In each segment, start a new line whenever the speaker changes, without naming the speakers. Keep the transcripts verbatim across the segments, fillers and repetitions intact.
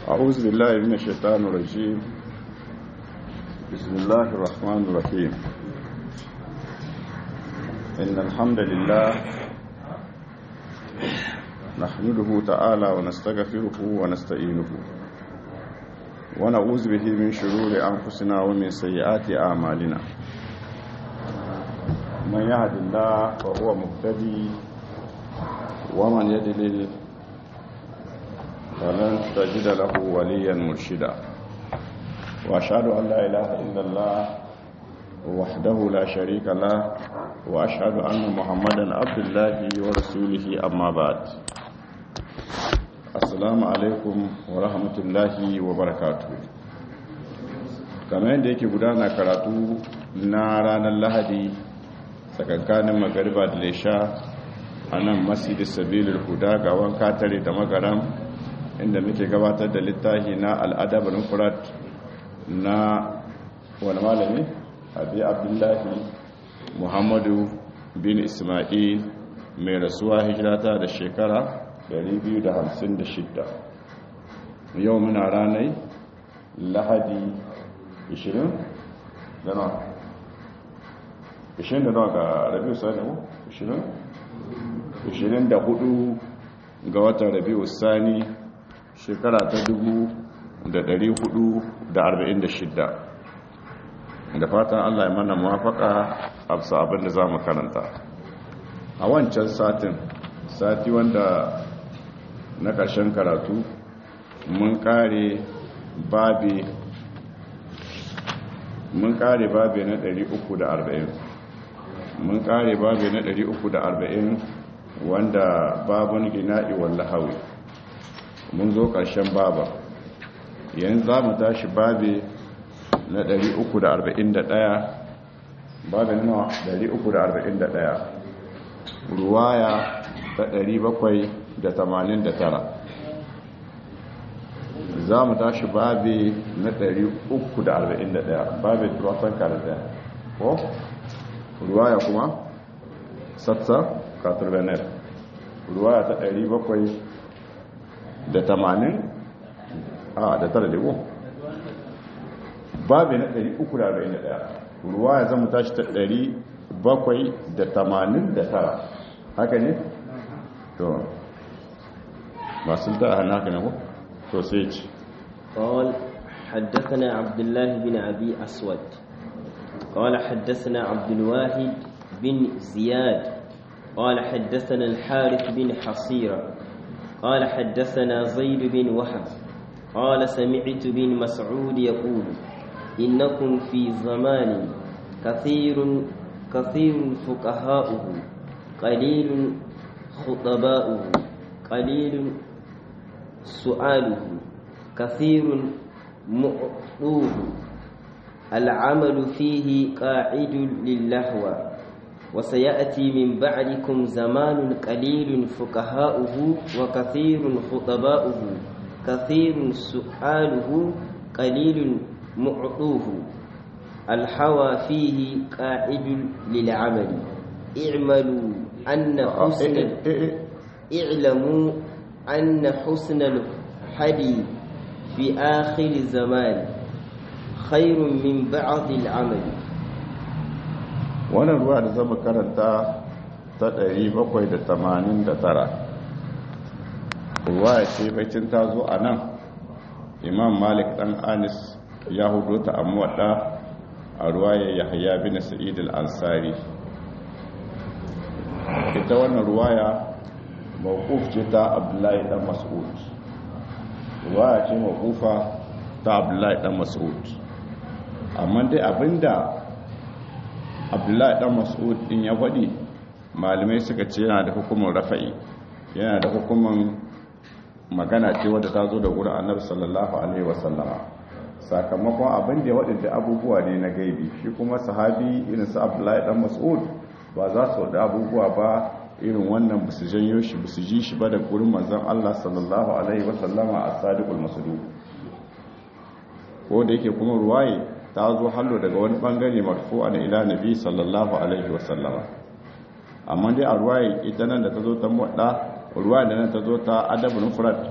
أعوذ بالله من الشيطان الرجيم. بسم الله الرحمن الرحيم. إن الحمد لله نحمده تعالى ونستغفره ونستعينه ونعوذ به من شرور أنفسنا ومن سيئات أعمالنا. من يهد الله فهو مهتدي ومن يضلل فلن تجد له وليا مرشدا. وأشهد أن لا إله إلا الله وحده لا شريك له وأشهد أن محمدا عبد الله ورسوله. أما بعد، السلام عليكم ورحمة الله وبركاته. kamar yadda yake gudana karatu na ranar lahadi tsakankanin magariba da lesha a nan masjidin sabilin huda ga wanka tare da magaram, inda muke gabatar da littafi na al'adab al-mufrad na wani malami abi abdullahi muhammadu bin isma'il mai rasuwa hijirata da shekara dari biyu da hamsin da shida. Yau muna ranar lahadi ishirin da nawa ishirin da nawa ga rabiu sani ishirin ishirin da hudu ga watan rabiu sani shekara ta dubu da dari hudu da arba'in da shida. Da fatan Allah ya mana muwafaka a bisa abin da za mu karanta. A wancan satin sati wanda na ƙarshen karatu mun kare babi mun kare babi na dari uku da arba'in mun kare babi na dari uku da arba'in wanda babun gina'i wallahawi. mun zo ƙarshen baba, yanzu za mu tashi babi na dari uku da arba'in da ɗaya. babi na dari uku da arba'in da ɗaya, ruwaya ta dari bakwai da tamanin da tara. za mu tashi babi na dari uku da arba'in da ɗaya, babi turasan ka da ɗaya ko ruwaya kuma satsa katurbener, ruwaya ta dari bakwai da tamanin a da tara lego, babi na dari uku da arba'in da ɗaya, ruwa ya zama tashi ta dari bakwai da tamanin da tara. haka ne? to masu ta a hannun haka ne ko? to sai ci
قال حدثنا عبد الله بن أبي أسود قال حدثنا عبد الواحد بن زياد قال حدثنا الحارث بن حصيرة قال حدثنا زيد بن وهب قال سمعت بن مسعود يقول إنكم في زمان كثير كثير فقهاؤه قليل خطباؤه قليل سؤاله كثير معطوه العمل فيه قاعد للهوى وسيأتي من بعدكم زمان قليل فقهاؤه وكثير خطباؤه كثير سؤاله قليل معطوه الحوى فيه قاعد للعمل اعملوا أن حسن اعلموا أن حسن الحدي في آخر الزمان خير من بعض العمل.
wannan ruwa da zama karanta ta dari bakwai da tamanin da tara, ruwa ce baitin ta zo a nan imam malik dan anis ya hudu ta amwada a ruwaya yahya bin sa'id al-ansari. ita wannan ruwaya mawquf ce ta abdullahi dan mas'ud, ruwaya ce mawqufa ta abdullahi dan mas'ud, amma dai abinda abdullahi dan mas'ud din ya faɗi malamai suka ce yana da hukumin rafa'i, yana da hukumin magana ce wadda ta zo da wurin annabi sallallahu alaihi wasallama, sakamakon abin da ya waɗanda abubuwa ne na gaibi. Shi kuma sahabi irin su abdullahi dan mas'ud ba za su waɗa abubuwa ba irin wannan, ba su janyo shi ba su ji shi ba da gurin manzon Allah sallallahu alaihi wasallama a sadiqul masduq. ko da yake kuma ruwaye ta zo hallo daga wani bangare marfu'an ila nabi sallallahu alaihi wasallama, amma dai a ruwaye ita nan da ta zo ta muwadda ruwaye da nan ta zo ta adabul mufrad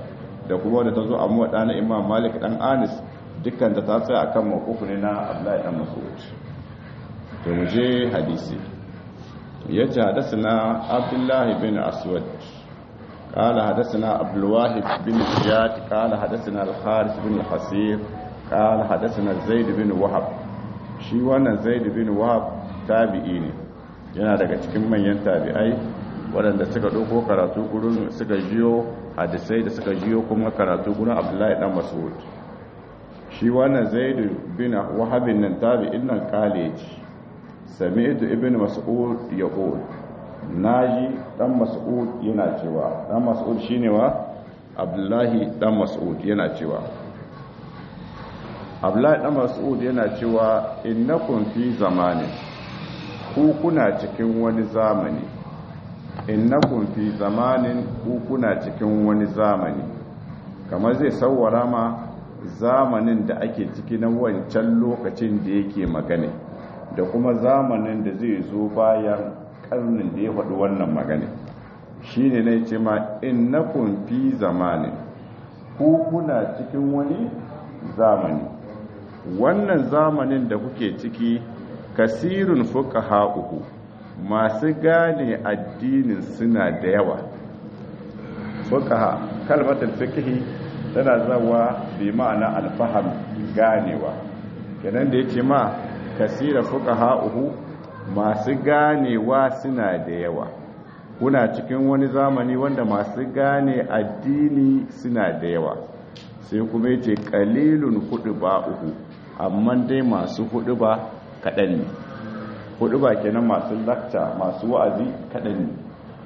da kuma wadda ta zo a muwaɗa na imam malik ɗan anis dukkan da ta tsaye a kan makufu ne na abdullahi ɗan mas'ud to mu je hadisi ya ce hadasa na abdullahi bin aswad قال حدثنا عبد الواحد بن زياد قال حدثنا الحارث بن الحصير قال حدثنا زيد بن وهب shi wannan zaid bin wahab tabi'i ne yana daga cikin manyan tabi'ai waɗanda suka ɗauko karatu gurin suka jiyo hadisai da suka jiyo kuma karatu gurin abdullahi dan mas'ud shi wannan zaid bin wahab nan tabi'in nan kale ji sami'tu ibn mas'ud yaqul naji dan mas'ud yana cewa dan mas'ud shine wa abdullahi dan mas'ud yana cewa abdullahi dan mas'ud yana cewa innakum fi zamanin ku kuna cikin wani zamani innakum fi zamanin ku kuna cikin wani zamani kamar zai sawwara ma zamanin da ake ciki na wancan lokacin da yake magana da kuma zamanin da zai zo bayan karnin da ya faɗi wannan magana shine ne ce ma innakum fi zamanin ku kuna cikin wani zamani wannan zamanin da kuke ciki kasirun fuqaha'uhu masu gane addinin suna da yawa fuqaha kalmatul fiqhi tana zawa bi ma'ana alfaham ganewa kenan da yace ma kasira fuqaha'uhu masu ganewa suna da yawa kuna cikin wani zamani wanda masu gane addini suna da yawa sai kuma yace qalilun hudba'uhu amma dai masu hudu ba kaɗan ne hudu ba kenan masu lakta masu wa'azi kaɗan ne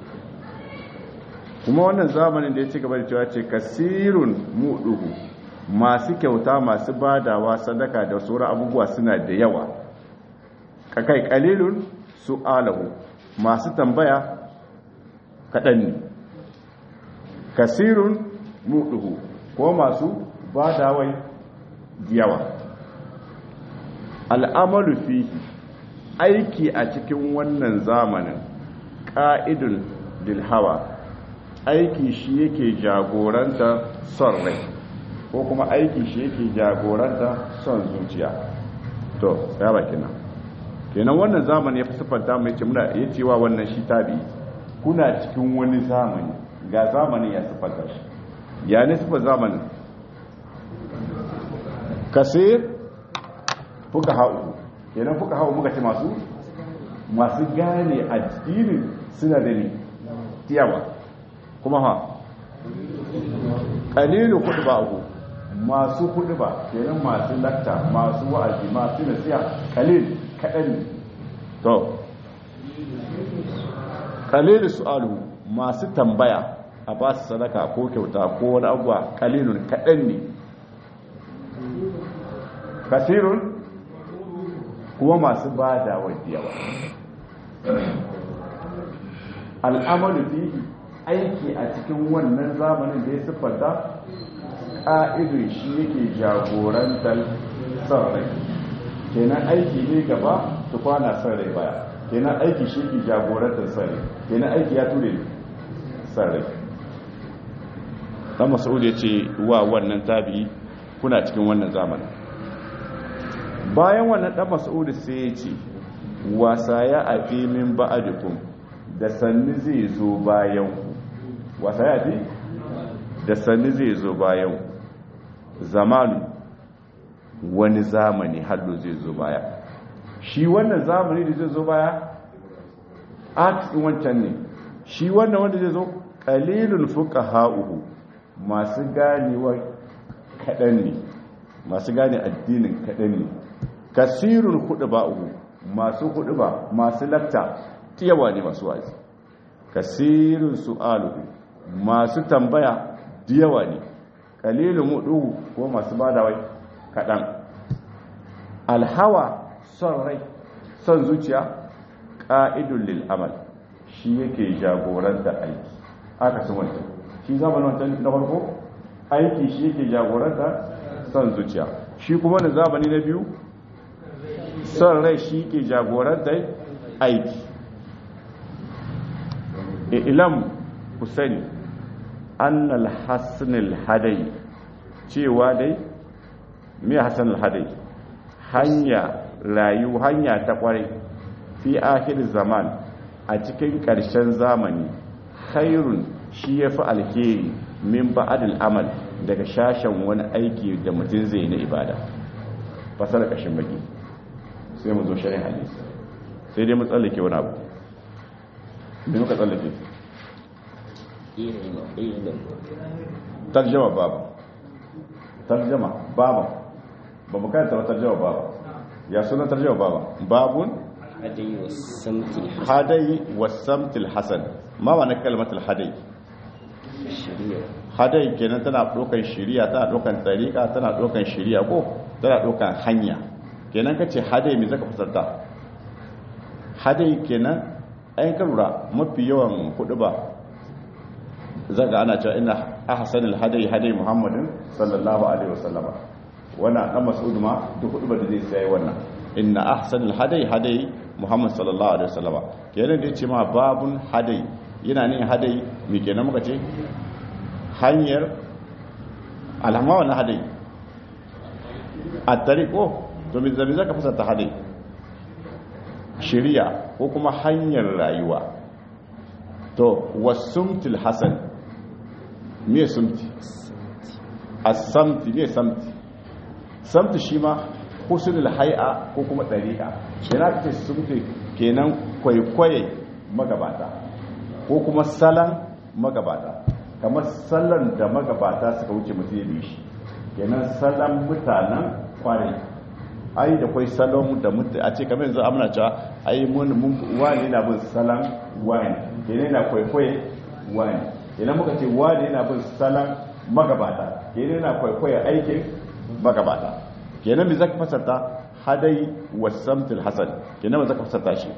kuma wannan zamanin da ya ci gaba da cewa ce kasirun muduhu masu kyauta masu badawa sadaka da sauran abubuwa suna da yawa kakai kalilun su'alahu masu tambaya kaɗan ne kasirun muduhu ko masu badawai yawa al'amalu fi aiki a cikin wannan zamanin ƙa'idun dilhawa aiki shi yake jagoranta son rai ko kuma aiki shi yake jagoranta son zuciya to ya baki nan kenan wannan zamani ya fi siffanta mai ce muna iya cewa wannan shi tabi kuna cikin wani zamani ga zamanin ya siffanta shi ya ne siffar zamanin kasir fuka ha'u kenan fuka ha'u muka ce masu masu gane addinin suna da ne tiyawa kuma ha kalilu kudu ba ku masu kudu ba kenan masu lakta masu wa'azi masu nasiya kalil kaɗan to kalilu su'alu masu tambaya a ba su sadaka ko kyauta ko wani abuwa kalilun kaɗan ne kasirun kuma masu ba da yawa al'amalu fihi aiki a cikin wannan zamanin da ya siffanta ƙa'idun shi yake jagorantar son rai kenan aiki ne gaba su kwana son rai baya kenan aiki shi yake jagorantar son rai kenan aiki ya ture son rai ɗan mas'ud ya ce wa wannan tabi kuna cikin wannan zamanin bayan wannan ɗan mas'ud sai ya ce wasa ya afi min ba'adikum da sanni zai zo bayan ku wasa ya fi da sanni zai zo bayan zamanu wani zamani hallo zai zo baya shi wannan zamani da zai zo baya a cikin wancan ne shi wannan wanda zai zo qalilul fuqaha'uhu masu ganewa kaɗan ne masu gane addinin kaɗan ne kasirun hudba'uhu masu hudba masu lakta tiyawa ne masu wazi kasirun su'aluhu masu tambaya diyawa ne kalilun mudu ko masu badawai kaɗan alhawa son rai son zuciya ƙa'idun lil'amal shi yake jagoranta aiki aka sun wancan shi zamanin wancan na farko aiki shi yake jagoranta son zuciya shi kuma da zamani na biyu son rai shi yake jagoranta aiki ilam ku sani annal hasanul hadai cewa dai me hasanul hadai hanya rayu hanya ta kware fi akhir zaman a cikin ƙarshen zamani khairun shi yafi alheri min ba'dil amal daga shashen wani aiki da mutum zai na ibada fasara kashin baki sai mu zo sharhin hadisi sai dai mu tsallake wani abu me muka tsallake tarjama baba tarjama baba ba mu kanta tarjama baba ya suna tarjama baba babun
hadayi wasamtil hasan
hadayi wasamtil hasan ma wa na kalmatul hadayi
shari'a
hadayi kenan tana dokan shari'a tana dokan tariqa tana dokan shari'a ko tana dokan hanya kenan kace hadayi me zaka fasarta hadayi kenan ayin karura mafi yawan kudu ba zaga ana cewa ina ahsanul hadayi hadayi muhammadin sallallahu alaihi wasallam wannan dan mas'ud ma duk kudu ba da zai sai wannan inna ahsanul hadayi hadayi muhammad sallallahu alaihi wasallam kenan da yace ma babun hadayi yana ne hadayi me kenan muka ce hanyar alhamma wannan hadayi at-tariqo to me zabi zaka fasata hadayi shari'a ko kuma hanyar rayuwa to wasumtul hasan me sumti as-samti me samti samti shi ma husnul hay'a ko kuma dariqa yana ce sumti kenan kwaikwaye magabata ko kuma salan magabata kamar sallan da magabata suka wuce mutum ya bi shi kenan salan mutanen kwarai ai da kwai salon da mutu a ce kamar yanzu amina cewa ai mun wani na bin salon wani kenan na kwaikwaye wani kenan muka ce wani yana bin salon magabata kenan na kwaikwaye aikin magabata kenan me zaka fasarta hadai wasamtul hasan kenan me zaka fasarta shi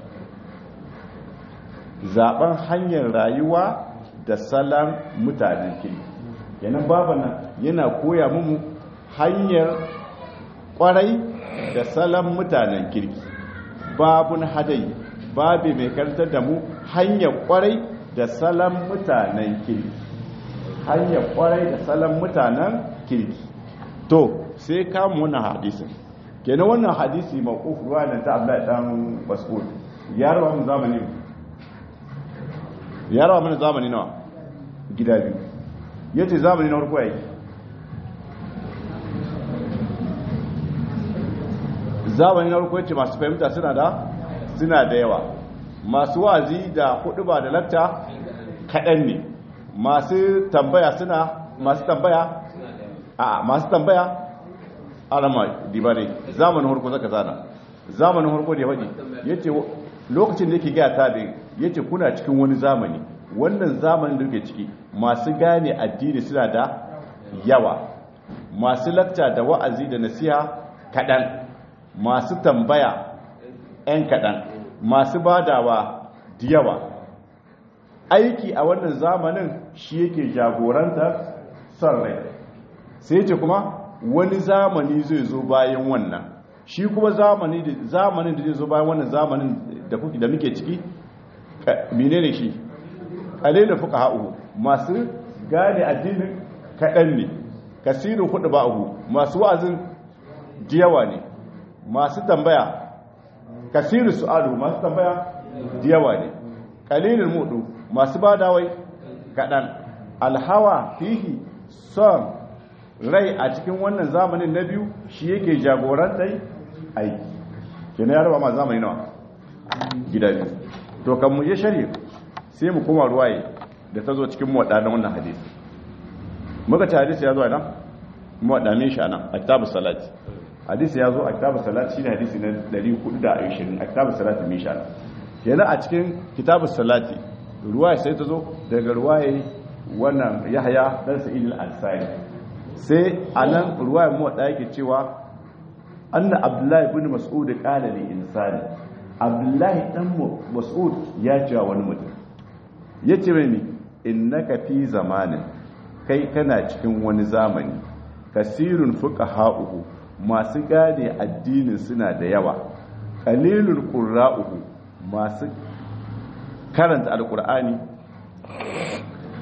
zaben hanyar rayuwa da salon mutanen kirki kenan babana yana koya mu hanyar kwarai da salon mutanen kirki babun hadai babi mai karantar da mu hanyar kwarai da salon mutanen kirki hanyar kwarai da salon mutanen kirki to sai kama wannan hadisin kenan wannan hadisi mawquf ruwayan ta Abdullahi dan Mas'ud ya rawa mun zamani ya rawa mun zamani nawa gida biyu yace zamani na farko yayi zamani na farko yace masu fahimta suna da suna da yawa masu wazi da hudu ba da latta kaɗan ne masu tambaya suna masu tambaya a masu tambaya alama dibare zamanin harko zaka zana zamanin harko da ya faɗi yace lokacin da yake gaya tabi yace kuna cikin wani zamani wannan zamanin da kuke ciki masu gane addini suna da yawa masu latta da wa'azi da nasiha kaɗan masu tambaya 'yan kaɗan masu badawa da yawa aiki a wannan zamanin shi yake jagoranta son rai sai ce kuma wani zamani zai zo bayan wannan shi kuma zamanin da zai zo bayan wannan zamanin da kuke da muke ciki menene shi qalilul fuqaha'u masu gane addinin kaɗan ne kasirin hudu ba'u masu wa'azin jiyawa ne masu tambaya kasirin su'alu masu tambaya jiyawa ne qalilul mudu masu badawai kaɗan alhawa fihi son rai a cikin wannan zamanin na biyu shi yake jagorantar aiki kenan ya raba ma zamani nawa gida biyu to kan mu je shari'a sai mu koma ruwaye da ta zo cikin muwadda na wannan hadisi muka ci hadisi ya zo nan muwadda min shi anan a kitabus salati hadisi ya zo a kitabus salati shine hadisi na ɗari hudu da ashirin a kitabus salati min shi anan kenan a cikin kitabus salati ruwaye sai ta zo daga ruwaye wannan Yahya dan Sa'id al-Ansari sai anan ruwaye muwadda yake cewa anna Abdullahi ibn Mas'ud qala li insani Abdullahi dan Mas'ud ya ce wa wani mutum yace mai innaka fi zamanin kai kana cikin wani zamani kasirun fuqaha'uhu masu gane addinin suna da yawa qalilul qurra'uhu masu karanta alqur'ani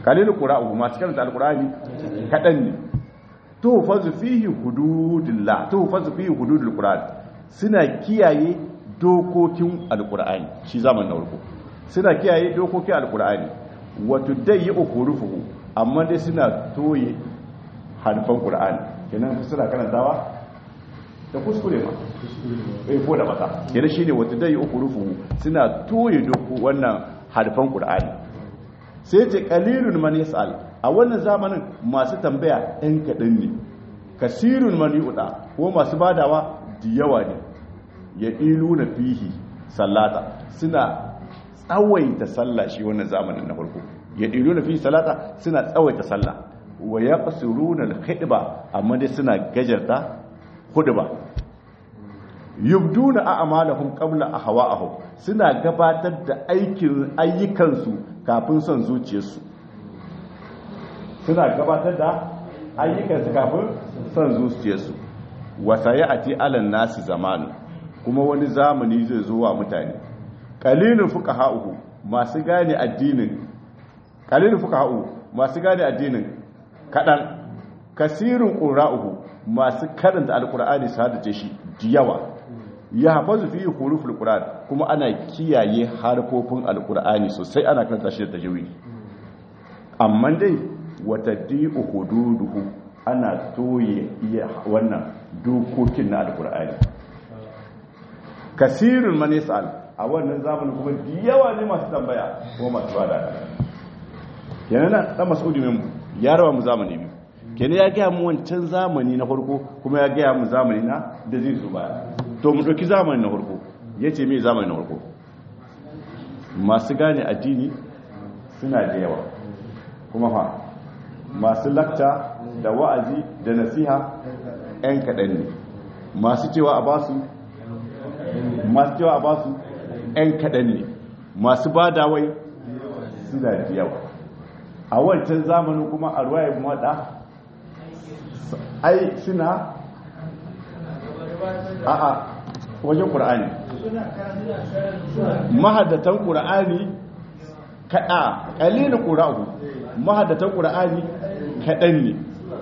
qalilul qura'u masu karanta alqur'ani kadan ne to fazu fihi hududullah to fazu fihi hududul qur'an suna kiyaye dokokin alqur'ani shi zaman na farko suna kiyaye dokokin alqur'ani wato dai ukurufu amma dai suna toye harfan qur'ani kenan suna karantawa da kuskure ma eh ko da bata kenan shine wato dai ukurufu suna toye doko wannan harfan qur'ani sai ce qalilun man yas'al a wannan zamanin masu tambaya ɗan kaɗan ne kasirun mani'uda ko masu badawa da yawa ne ya ilu na fihi sallata suna tsawaita sallah shi wannan zamanin na farko ya ilu na fihi sallata suna tsawaita sallah wa ya qasuruna al-khidba amma dai suna gajarta hudba yubduna a'malahum qabla ahwa'ihim suna gabatar da aikin ayyukansu kafin son zuciyarsu suna gabatar da ayyukansu kafin son zuciyarsu wasa ya ati alan nasi zamanu kuma wani zamani zai zo wa mutane qalilun fuqaha'uhu masu gane addinin qalilun fuqaha'u masu gane addinin kadan kasirun qura'uhu masu karanta alqur'ani su hadace shi diyawa ya hafazu fi huruful qur'an kuma ana kiyaye harfofin alqur'ani sosai ana karanta shi da tajwidi amma dai wata di'u hududuhu ana toye iya wannan dokokin na alkur'ani kasirun man yas'al a wannan zamanin kuma yawa ne masu tambaya ko masu bada kenan na dan mas'udi min ya rawa mu zamani biyu kenan ya ga mu wancan zamani na farko kuma ya ga mu zamani na da zai zo baya to mu dauki zamani na farko yace me zamani na farko masu gane addini suna da yawa kuma fa masu lakta da wa'azi da nasiha ‘yan kaɗan ne masu cewa a basu masu cewa a basu ‘yan kaɗan ne masu ba dawai suna da yawa a wancan zamanin kuma a ruwaye maɗa ai suna a a wajen ƙura'ani mahaddatan ƙura'ani kaɗa ƙalilin ƙura'u mahaddatan ƙura'ani kaɗan ne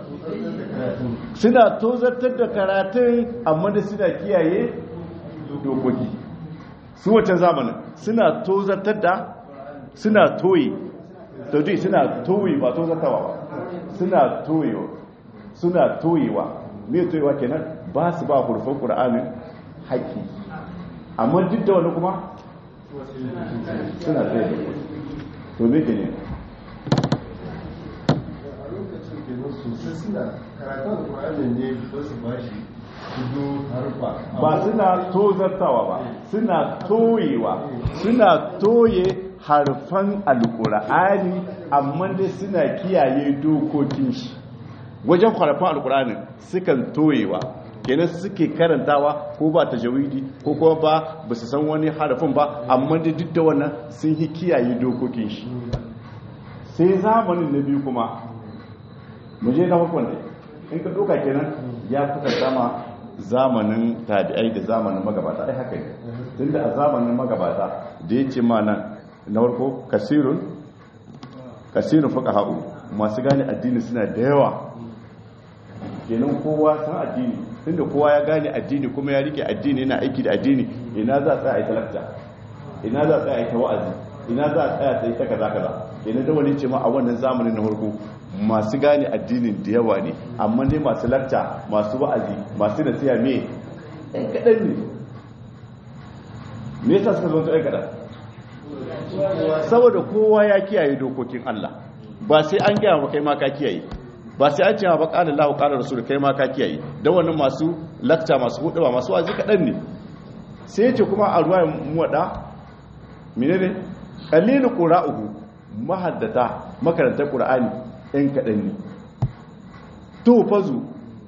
suna tozartar da karatun amma da suna kiyaye dokoki su wancan zamanin suna tozartar da suna toye taudi suna toye ba tozartawa ba suna toyewa suna toyewa me toyewa kenan ba su ba hurufan ƙura'anin haƙƙi amma duk da wani kuma suna toye to me ke ne ba suna tozartawa ba suna toyewa suna toye harfan alkur'ani amma dai suna kiyaye dokokin shi wajen harfan alkur'ani sukan toyewa kenan suke karantawa ko ba tajawidi ko kuma ba ba su san wani harafin ba amma dai duk da wannan sun yi kiyaye dokokin shi sai zamanin na biyu kuma mu je na hukun ne in ka doka kenan ya kuka sama zamanin tabi'ai da zamanin magabata ai haka ne tunda a zamanin magabata da yace ma nan na farko kasirun kasirun fuqaha'u masu gane addini suna da yawa kenan kowa san addini tunda kowa ya gane addini kuma ya rike addini yana aiki da addini ina za a tsaya a talabta ina za a tsaya a wa'azi ina za a tsaya sai ta kaza kaza kenan da wani ce ma a wannan zamanin na farko masu gane addinin da yawa ne amma dai masu lakta masu wa'azi masu nasiha me ɗan kaɗan ne me yasa suka zo su ɗan kaɗan saboda kowa ya kiyaye dokokin Allah ba sai an gaya wa kai ma ka kiyaye ba sai an ce ba qala Allahu qala Rasul kai ma ka kiyaye da wannan masu lakta masu huduba masu wa'azi kaɗan ne sai ce kuma a ruwa mu wada menene qalilu qura'uhu mahaddata makarantar qur'ani ɗan kaɗan ne tofazu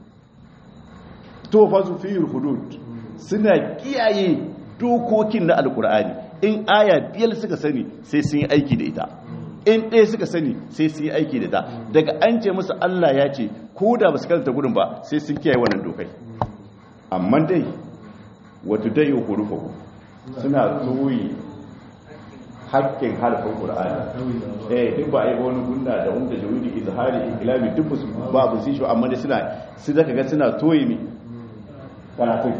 tofazu fi hudud suna kiyaye dokokin na alkur'ani in aya biyar suka sani sai sun yi aiki da ita in ɗaya suka sani sai sun yi aiki da ita daga an ce musu Allah ya ce ko da ba su karanta gudun ba sai sun kiyaye wannan dokai amma dai wato dai hurufahu suna toye haƙƙin harfin qur'ani eh duk ba ai wani gunna da wanda jawidi izhari iklami duk ba bu shi amma dai suna su zaka ga suna toyi mi karatu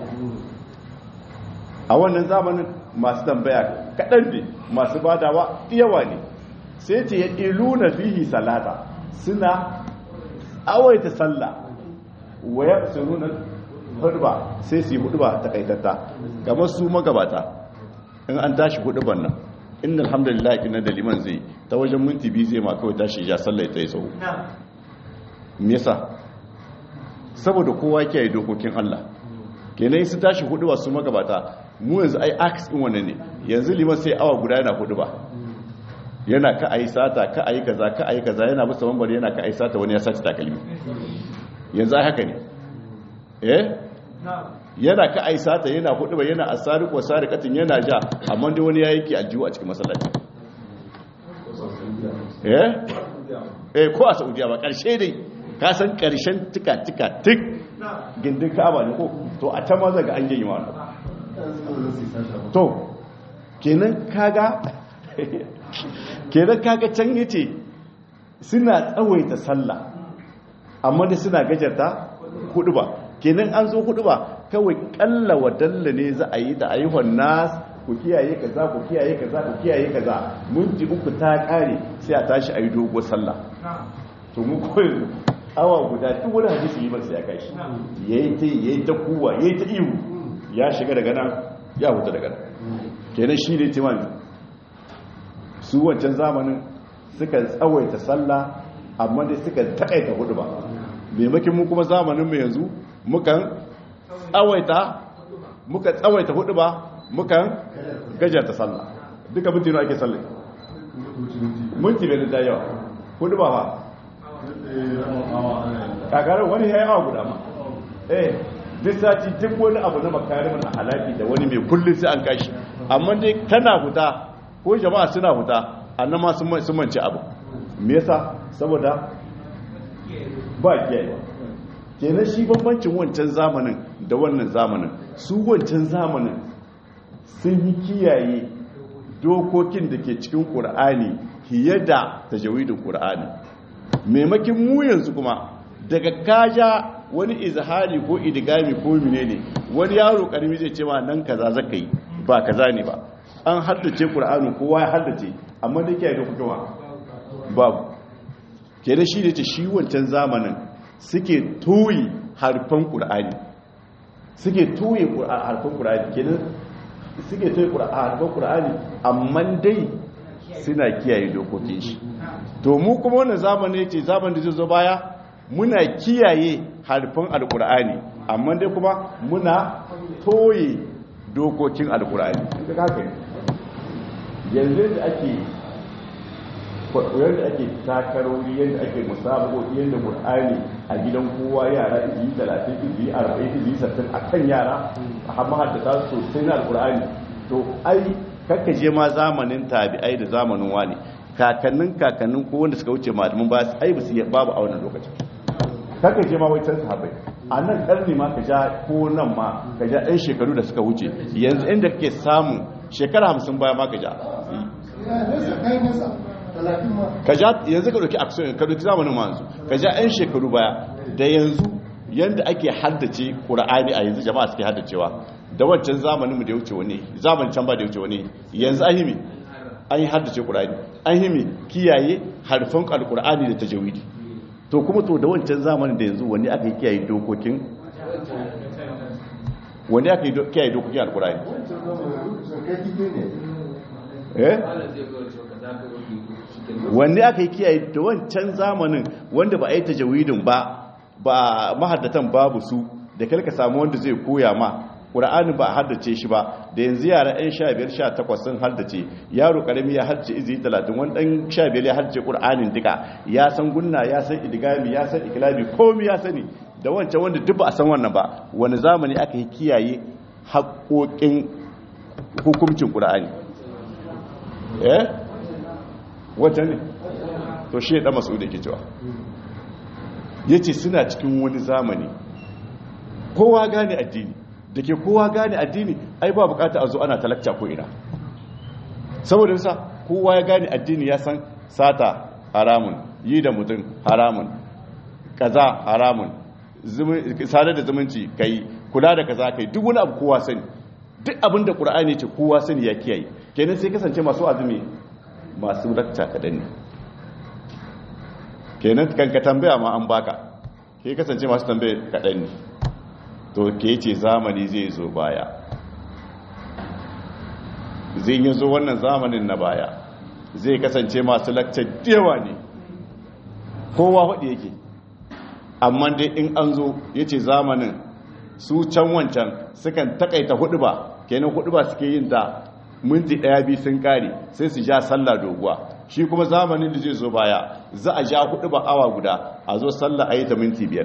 a wannan zamanin masu tambaya kadan ne masu badawa yawa ne sai ce yadiluna fihi salata suna awaita sallah waya sununa hudba sai su yi hudba takaitatta kamar su magabata in an tashi hudban nan inna alhamdulillah inna da liman zai ta wajen minti biyu zai ma kawai tashi ya sallai ta yi sau me yasa saboda kowa ke yi dokokin Allah kenan su tashi hudu ba su magabata mu yanzu ai aks din wannan ne yanzu liman sai awa guda yana hudu ba yana ka ayi sata ka ayi kaza ka ayi kaza yana bisa mambar yana ka ayi sata wani ya saci takalmi yanzu ai haka ne eh yana ka ayi sata yana hudu ba yana asariq wa sariqatin yana ja amma dai wani yayi ki aljihu a cikin masallaci eh eh ko a Saudiya ba karshe dai ka san karshen tika tika tik gindin Ka'aba ne ko to a ta maza ga an yi wannan to kenan kaga kenan kaga can yace suna tsawaita sallah amma dai suna gajarta hudu ba kenan an zo hudu ba kawai kalla wa dalla ne za a yi da ayyuhan nas ku kiyaye kaza ku kiyaye kaza ku kiyaye kaza minti uku ta kare sai a tashi ayi dogo sallah to mu koyi awa guda duk wani hadisi yi ba sai ya kai shi yayi ta yayi ta kuwa yayi ta ihu ya shiga daga nan ya huta daga nan kenan shi ne timami su wancan zamanin suka tsawaita sallah amma dai suka takaita hudu ba maimakin mu kuma zamanin mu yanzu mukan tsawaita muka tsawaita hudu ba mukan gajarta sallah duka minti nawa ake sallah minti bai da yawa hudu ba ba kakarar wani ya yi awa guda ma eh duk sati duk wani abu na makarimin a halaki da wani mai kullum sai an kashi amma dai tana huta ko jama'a suna huta annan ma sun manci abu me yasa saboda ba kiyayewa kenan shi bambancin wancan zamanin da wannan zamanin su wancan zamanin sun yi kiyaye dokokin da ke cikin ƙur'ani fiye da tajawidin ƙur'ani maimakin mu yanzu kuma daga kaja wani izhari ko idigami ko menene wani yaro karimi zai ce ma nan kaza zaka yi ba kaza ne ba an haddace ƙur'ani kowa ya haddace amma da kiyaye dokokin wa babu kenan shi ne ce shi wancan zamanin suke toyi harfan ƙur'ani suke toye harfan ƙur'ani kenan suke toye harfan ƙur'ani amma dai suna kiyaye dokokin shi to mu kuma wannan zamani ce zamanin da zai zo baya muna kiyaye harfan alƙur'ani amma dai kuma muna toye dokokin alƙur'ani yanzu da ake yadda ake takarori yadda ake musabakoki yadda qur'ani a gidan kowa yara izi talatin izi arba'in izi sittin akan yara amma haddata sosai na alqur'ani to ai kakka je ma zamanin tabi'ai da zamanin wani kakannin kakannin ko wanda suka wuce malamin ba ai ba su babu a wannan lokacin kakka je ma wancan sahabbai a nan karni ma ka ja ko nan ma ka ja ɗan shekaru da suka wuce yanzu inda kake samu shekara hamsin baya ma ka ja ka ja yanzu ka dauki action ka dauki zamanin manzo ka ja ɗan shekaru baya da yanzu yanda ake haddace qur'ani a yanzu jama'a suke haddacewa da wancan zamanin mu da ya wuce wani zamanin can ba da ya wuce wani yanzu ahimi an yi haddace qur'ani ahimi kiyaye harfan alqur'ani da tajawidi to kuma to da wancan zamanin da yanzu wani aka yi kiyaye dokokin wani aka yi kiyaye dokokin alqur'ani eh wanne aka yi kiyaye da wancan zamanin wanda ba a yi tajawidin ba ba mahaddatan babu su da kalka samu wanda zai koya ma ƙura'ani ba a haddace shi ba da yanzu yara yan sha biyar sha takwas sun haddace yaro ƙarami ya haddace izi talatin wani ɗan sha biyar ya haddace ƙura'anin duka ya san gunna ya san idigami ya san ikilabi komi ya sani da wancan wanda duk ba a san wannan ba wani zamani aka yi kiyaye haƙoƙin hukuncin ƙura'ani eh wata ne to shi ya ɗan masu da ke cewa ya ce suna cikin wani zamani kowa gane addini da ke kowa gane addini ai ba bukata a zo ana talakta ko ina saboda nisa kowa ya gane addini ya san sata haramun yi da mutum haramun kaza haramun sadar da zumunci kai kula da kaza kai duk wani abu kowa sani duk abin da qur'ani ce kowa sani ya kiyaye kenan sai kasance masu azumi masu lakta kadan ne kenan kan ka tambaya ma an baka ke kasance masu tambaye kadan ne to ke ce zamani zai zo baya zai yi zo wannan zamanin na baya zai kasance masu lakta dewa ne kowa hudu yake amma dai in an zo ya ce zamanin su can wancan sukan takaita hudu ba kenan hudu ba suke yin da minti daya biyu sun kare sai su ja sallah doguwa shi kuma zamanin da zai zo baya za a ja hudu ba awa guda a zo sallah a yi ta minti biyar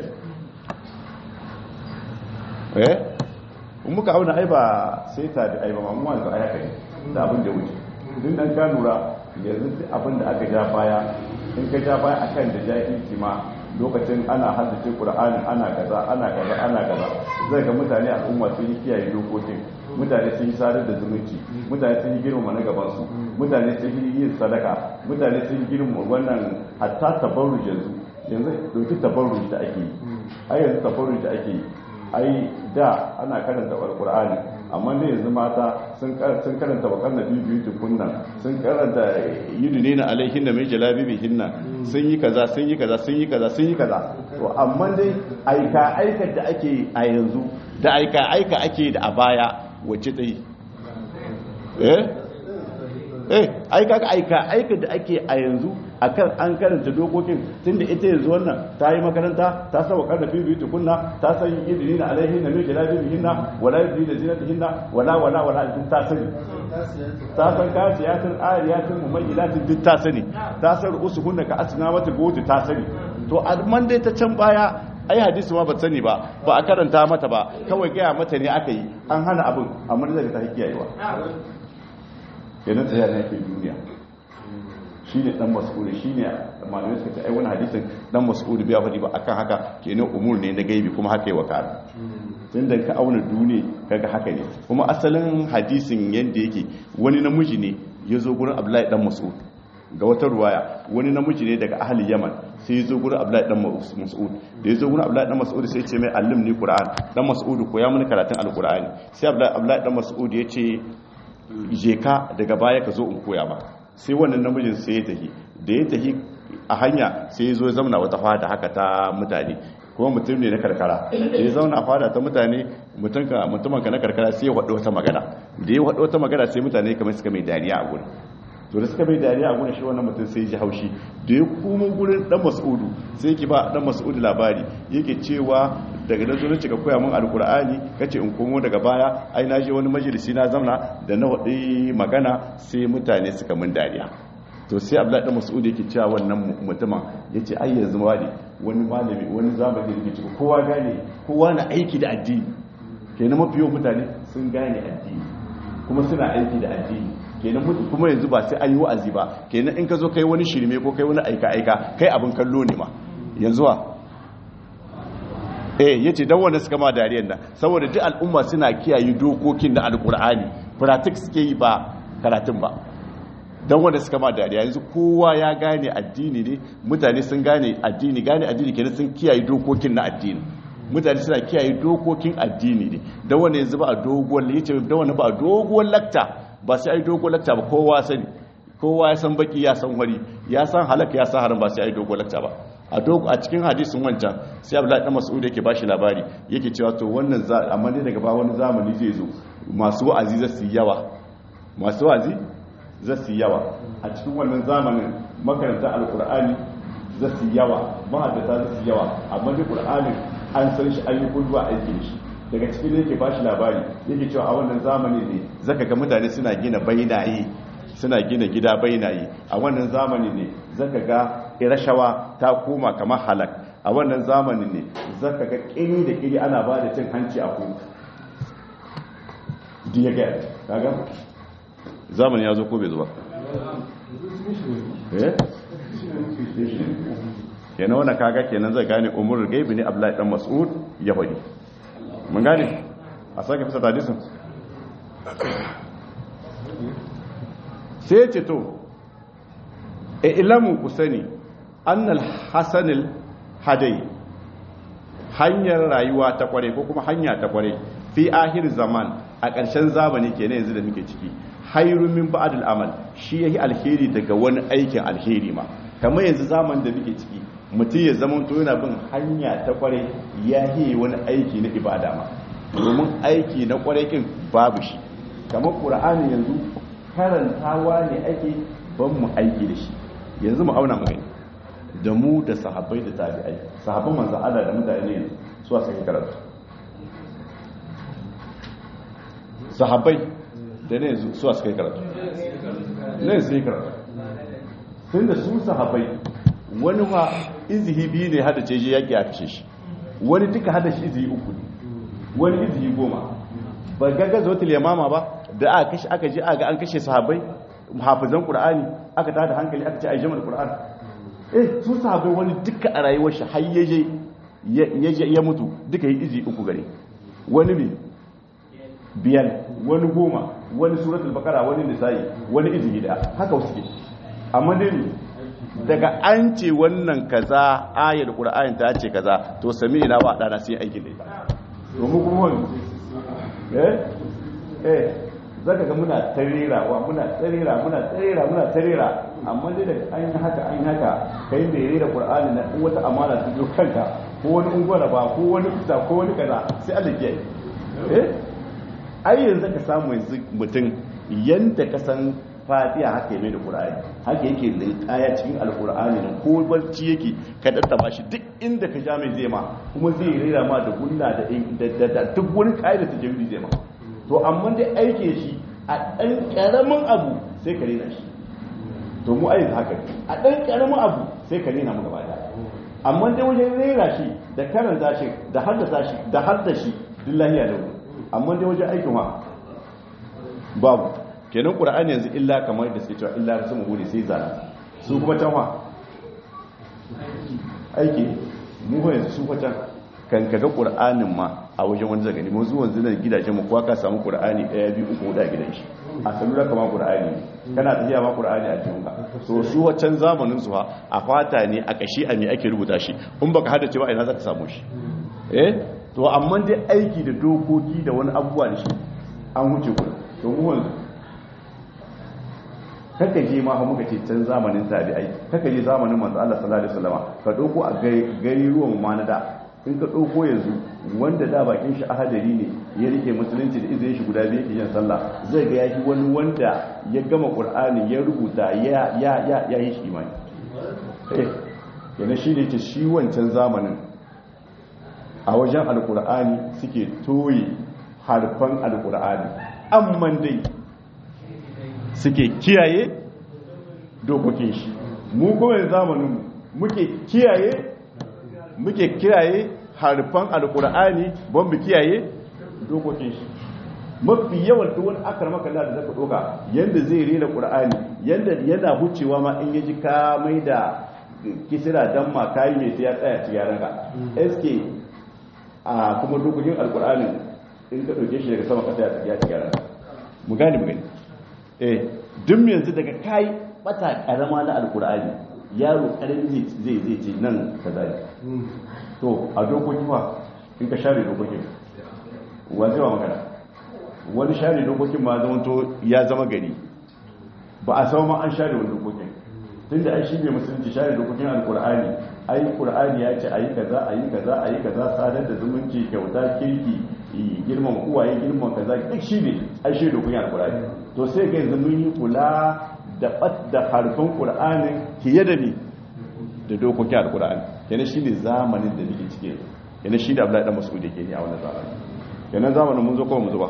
eh muka auna ai ba sai ta da ai ba mamuwa da aya kai da abin da wuce din dan ka lura yanzu abin da aka ja baya in ka ja baya akan da jahilci ma lokacin ana haddace Qur'ani ana kaza ana kaza ana kaza zai ga mutane al'umma sun yi kiyaye dokokin mutane sun yi sadar da zumunci mutane sun yi girma na gaban su mutane sun yi yin sadaka mutane sun yi girma wannan hatta tabarruj yanzu yanzu doki tabarruj da ake yi ai yanzu tabarruj da ake yi ai da ana karanta Qur'ani amma ne yanzu mata sun sun karanta bakar nabi biyu tukunna sun karanta yudunina alaihinna mai jalabibihinna sun yi kaza sun yi kaza sun yi kaza sun yi kaza to amma dai aika aika da ake a yanzu da aika aika ake da a baya wacce ta yi eh eh aika aika aika da ake a yanzu akan an karanta dokokin tunda ita yanzu wannan ta yi makaranta ta saba karna fi biyu tukunna ta san idini na alaihi na mai jalabi bihinna wala yudini da zinatihinna wala wala wala duk ta sani ta san kasiyatun ariyatin mumayyilatin duk ta sani ta san usuhunna ka asna mata goti ta sani to amma dai ta can baya ai hadisi ma ba sani ba ba a karanta mata ba kawai gaya mata ne aka yi an hana abin amma da ta kiyayewa kenan tsaya ne ke duniya shi ne dan mas'udi shi ne malamai suka ce ai wani hadisin dan mas'udi biya faɗi ba akan haka kenan umur ne na gaibi kuma haka yi wa kara tun da ka auna duniya kaga haka ne kuma asalin hadisin yadda yake wani namiji ne ya zo gurin abdullahi dan mas'ud ga wata ruwaya wani namiji ne daga ahli yaman sai ya zo gurin abdullahi dan mas'ud da ya zo gurin abdullahi dan mas'ud sai ya ce mai allimni qur'an dan mas'ud ko ya muni karatun alqur'ani sai abdullahi dan mas'ud ya ce je ka daga baya ka zo in koya ba sai wannan namijin sai ya tafi da ya tafi a hanya sai ya zo ya zauna wata fada haka ta mutane kuma mutum ne na karkara da ya zauna a fada ta mutane mutumin ka na karkara sai ya waɗo wata magana da ya waɗo wata magana sai mutane kamar suka mai dariya a gurin to da suka mai dariya a gurin shi wannan mutum sai ji haushi da ya kuma gurin dan mas'udu sai yake ba dan mas'udu labari yake cewa daga da zuwa cika koya min alkur'ani kace in komo daga baya ai na je wani majalisi na zamna da na wadi magana sai mutane suka min dariya to sai Abdullahi dan Mas'ud yake cewa wannan mutumin yace ai yanzu wani wani malami wani zamani yake cewa kowa gane kowa na aiki da addini kenan mafiyo mutane sun gane addini kuma suna aiki da addini kenan mutu kuma yanzu ba sai an yi wa'azi ba kenan in ka zo kai wani shirme ko kai wani aika aika kai abin kallo ne ma yanzu wa eh yace dan wanda suka ma dariyar nan saboda duk al'umma suna kiyaye dokokin da alkur'ani practice suke yi ba karatun ba dan wanda suka ma dariya yanzu kowa ya gane addini ne mutane sun gane addini gane addini kenan sun kiyaye dokokin na addini mutane suna kiyaye dokokin addini ne dan wanda yanzu ba a doguwar yace dan wanda ba a doguwar lakta ba sai ai doguwar lakta ba kowa sani kowa ya san baki ya san wari ya san halaka ya san haram ba sai ai doguwar lakta ba a dogo a cikin hadisin wancan sai Abdullahi dan Mas'ud yake bashi labari yake cewa to wannan amma ne daga ba wani zamani zai zo masu wa'azi za su yawa masu wa'azi za su yawa a cikin wannan zamanin makaranta alqur'ani za su yawa mahaddata za su yawa amma da qur'ani an san shi an yi kuduwa aikin shi daga cikin yake bashi labari yake cewa a wannan zamani ne zaka ga mutane suna gina bainayi suna gina gida bainayi a wannan zamani ne zaka ga rashawa ta koma kamar halak a wannan zamani ne zaka ga kiri da kiri ana ba da cin hanci a kotu diaget kaga zamani ya zo ko bai zo ba eh kenan wannan kaga kenan zai gane umurul gaibi ne Abdullahi dan Mas'ud ya faɗi mun gane a sake fasa hadisin sai ya ce to e ilamu ku sani annal hasanil hadai hanyar rayuwa ta kware ko kuma hanya ta kware fi ahir zaman a ƙarshen zamani kenan yanzu da muke ciki hayrun min ba'dil amal shi yahi alheri daga wani aikin alheri ma kamar yanzu zaman da muke ciki mutum ya zama to yana bin hanya ta kware yahi wani aiki na ibada ma domin aiki na kware kin babu shi kamar qur'ani yanzu karantawa ne ake ban mu aiki da shi yanzu mu auna mu gani da mu da sahabbai da tabi'ai sahabban manzo Allah da mutane yanzu su suka karatu sahabbai da ne yanzu su suka karatu ne sai karatu tunda su sahabbai wani ma izhi biyu ne hada ce je yaki a kashe shi wani duka hada shi izhi uku ne wani izhi goma ba gaga zotul yamama ba da aka kashe aka je aka an kashe sahabbai hafizan qur'ani aka tada hankali aka ce ai jama'ar qur'an eh su sahabbai wani duka a rayuwar shi har yaje yaje ya mutu duka yi izi uku gare wani bi biyan wani goma wani suratul baqara wani nisa'i wani izi da haka wasu ke amma dai daga an ce wannan kaza ayar qur'ani ta ce kaza to sami ina ba dana sai aikin da ita to mu kuma wani eh eh zaka ga muna tarirawa muna tarira muna tarira muna tarira amma dai da an yi haka an yi haka kai mai rera qur'ani na wata amana ta zo kanka ko wani ungwara ba ko wani kusa ko wani kaza sai Allah ya yi eh ai yanzu ka samu yanzu mutum yanda ka san fatiha haka mai da qur'ani haka yake linkaya cikin alqur'ani ne ko barci yake ka daddaba shi duk inda ka ja mai zai ma kuma zai rera ma da gunna da da duk wani kaida ta jami'i zai ma to amma dai aike shi a ɗan ƙaramin abu sai ka rena shi to mu aiki haka a ɗan ƙaramin abu sai ka rena mu gaba da amma dai wajen rera shi da karanta shi da haddasa shi da haddasa shi duk lahiya da wuri amma dai wajen aikin wa babu kenan qur'ani yanzu illa kamar da suke cewa illa rasul muhuri sai zana su kuma can wa aiki mu yanzu su kuma can kan kaga qur'anin ma a wajen wani zagani mun zuwan zinan gidajen mu kuwa ka samu qur'ani daya biyu uku hudu a gidan shi a salura kama qur'ani kana tafiya ma qur'ani a cikin ka so su wancan zamanin su a fata ne a kashi a me ake rubuta shi in baka hada cewa ina zaka samu shi eh to amma dai aiki da dokoki da wani abubuwa da shi an huce ku to mu wanzu kaka je ma fa muka ce can zamanin tabi'ai kaka je zamanin manzo Allah sallallahu alaihi wasallam ka dauko a gari ruwan ma na da in ka ɗauko yanzu wanda da bakin shi ahadari ne ya rike musulunci da izinin shi guda biyu yake yin sallah zai ga yaki wani wanda ya gama qur'ani ya rubuta ya ya ya ya yi shi imani eh yana shi ne ce shi wancan zamanin a wajen alqur'ani suke toye harfan alqur'ani amma dai suke kiyaye dokokin shi mu kuma zamanin muke kiyaye muke kiyaye harfan alkur'ani ban mu kiyaye dokokin shi mafi yawan duk wani akar makalla da zaka doka yanda zai rera qur'ani yanda yana hucewa ma in yaji ka mai da kisira dan ma kai mai sai ya tsaya ci yaran ka sk a kuma dokokin alkur'ani in ka dauke shi daga sama kasa ya ci yaran mu gane mu gani eh duk yanzu daga kai bata karama na alkur'ani yaro karami zai zai ce nan kaza ne to a dokoki fa in ka share dokokin wa zai wa magana wani share dokokin ma zama to ya zama gari ba a sama ma an share wani dokokin tunda ai shi ne musulunci share dokokin alkur'ani ai qur'ani ya ce ayi kaza ayi kaza ayi kaza sadar da zumunci kyauta kirki girman uwaye girman kaza duk shi ne ai shi dokokin alkur'ani to sai ga yanzu mun yi kula da da harfin qur'ani fiye da ni da dokokin alkur'ani kenan shi ne zamanin da nake cike kenan shi da Abdullahi dan Mas'ud yake ne a wannan zamanin kenan zamanin mun zo kuma mu zo ba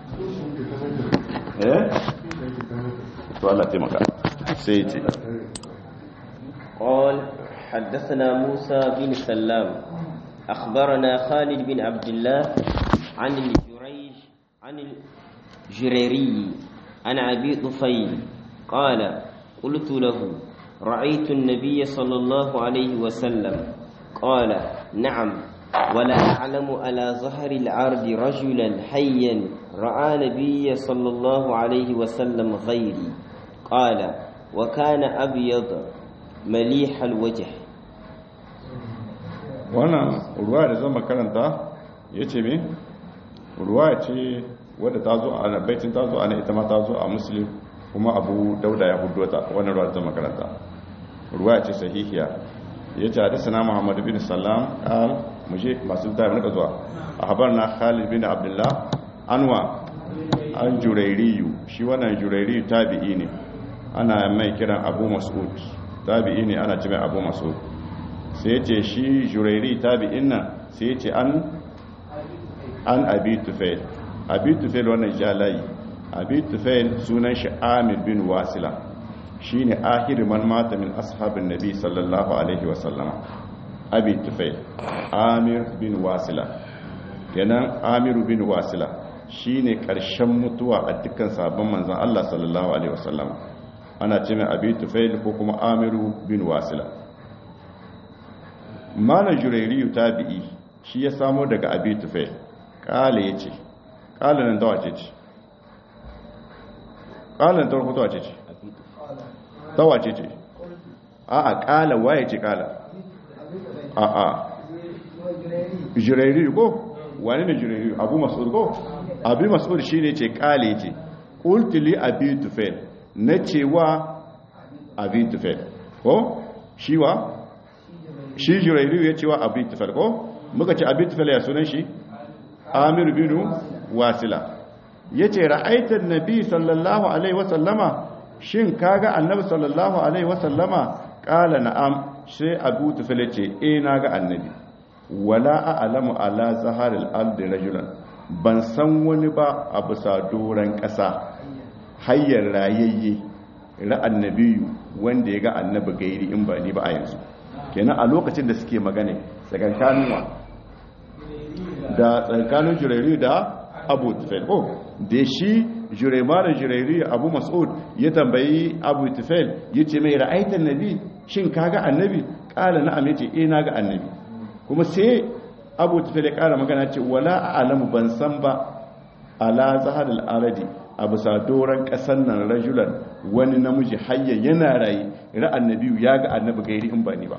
eh to Allah taimaka sai ce
قال حدثنا موسى بن سلام أخبرنا خالد بن عبد الله عن الجريج عن الجريري عن أبي طفيل قال قلت له رأيت النبي صلى الله عليه وسلم قال نعم ولا أعلم على ظهر العرض رجلا حيا رأى نبي صلى الله عليه وسلم غيري قال وكان أبيض مليح الوجه.
wannan ruwa da zama karanta ya ce me ruwa ce wadda ta zo a baitin ta zo a ita ma ta zo a muslim kuma abu dauda ya hudu ta wannan ruwa da zama karanta ruwa ce sahihiya ya ce hadisana muhammad bin salam al muje masu tayi muka zuwa a habarna khalid bin abdullah anwa an jurairiyu shi wannan jurairiyu tabi'i ne ana mai kiran abu mas'ud tabi'i ne ana ce mai abu mas'ud sai ce shi jurairi tabi'in nan sai ce an an abi tufail abi tufail wannan jalayi abi tufail sunan shi amir bin wasila shine akhir man mata min ashabin nabi sallallahu alaihi wasallama abi tufail amir bin wasila kenan amir bin wasila shine karshen mutuwa a dukkan sabon manzon Allah sallallahu alaihi wasallama ana ce mai abi tufail ko kuma amiru bin wasila. malam jurairiyu tabi'i shi ya samo daga abi tufail kala yace kala nan dawa ce ce kala nan dawa ce ce dawa ce ce a a kala waye ce kala a a jurairiyu ko wani ne jurairiyu abu mas'ud ko abi mas'ud shine ce kala yace qultu li abi tufail na cewa abi tufail ko shi wa shi jurairiyu ya cewa abi tufail ko muka ce abi tufail ya sunan shi amir bin wasila yace ra'aitan nabi sallallahu alaihi wasallama shin kaga annabi sallallahu alaihi wasallama qala na'am sai abu tufail yace eh naga annabi wala a'lamu ala zaharil ardi rajulan ban san wani ba a bisa doran kasa hayyar rayayye ra annabiyu wanda ya ga annabi gairi in ba ni ba a yanzu kenan a lokacin da suke magana tsakankanin wa da tsakanin jurairi da abu tufail ko da shi juraima da jurairi abu mas'ud ya tambayi abu tufail ya ce mai ra'aitan nabi shin kaga annabi kala na'am ya ce eh naga annabi kuma sai abu tufail ya kara magana ce wala a'lamu ban san ba ala zahadul aradi a bisa doron kasan nan rajulan wani namiji hayya yana rayu ra annabiyu ya ga annabi gairi in ba ni ba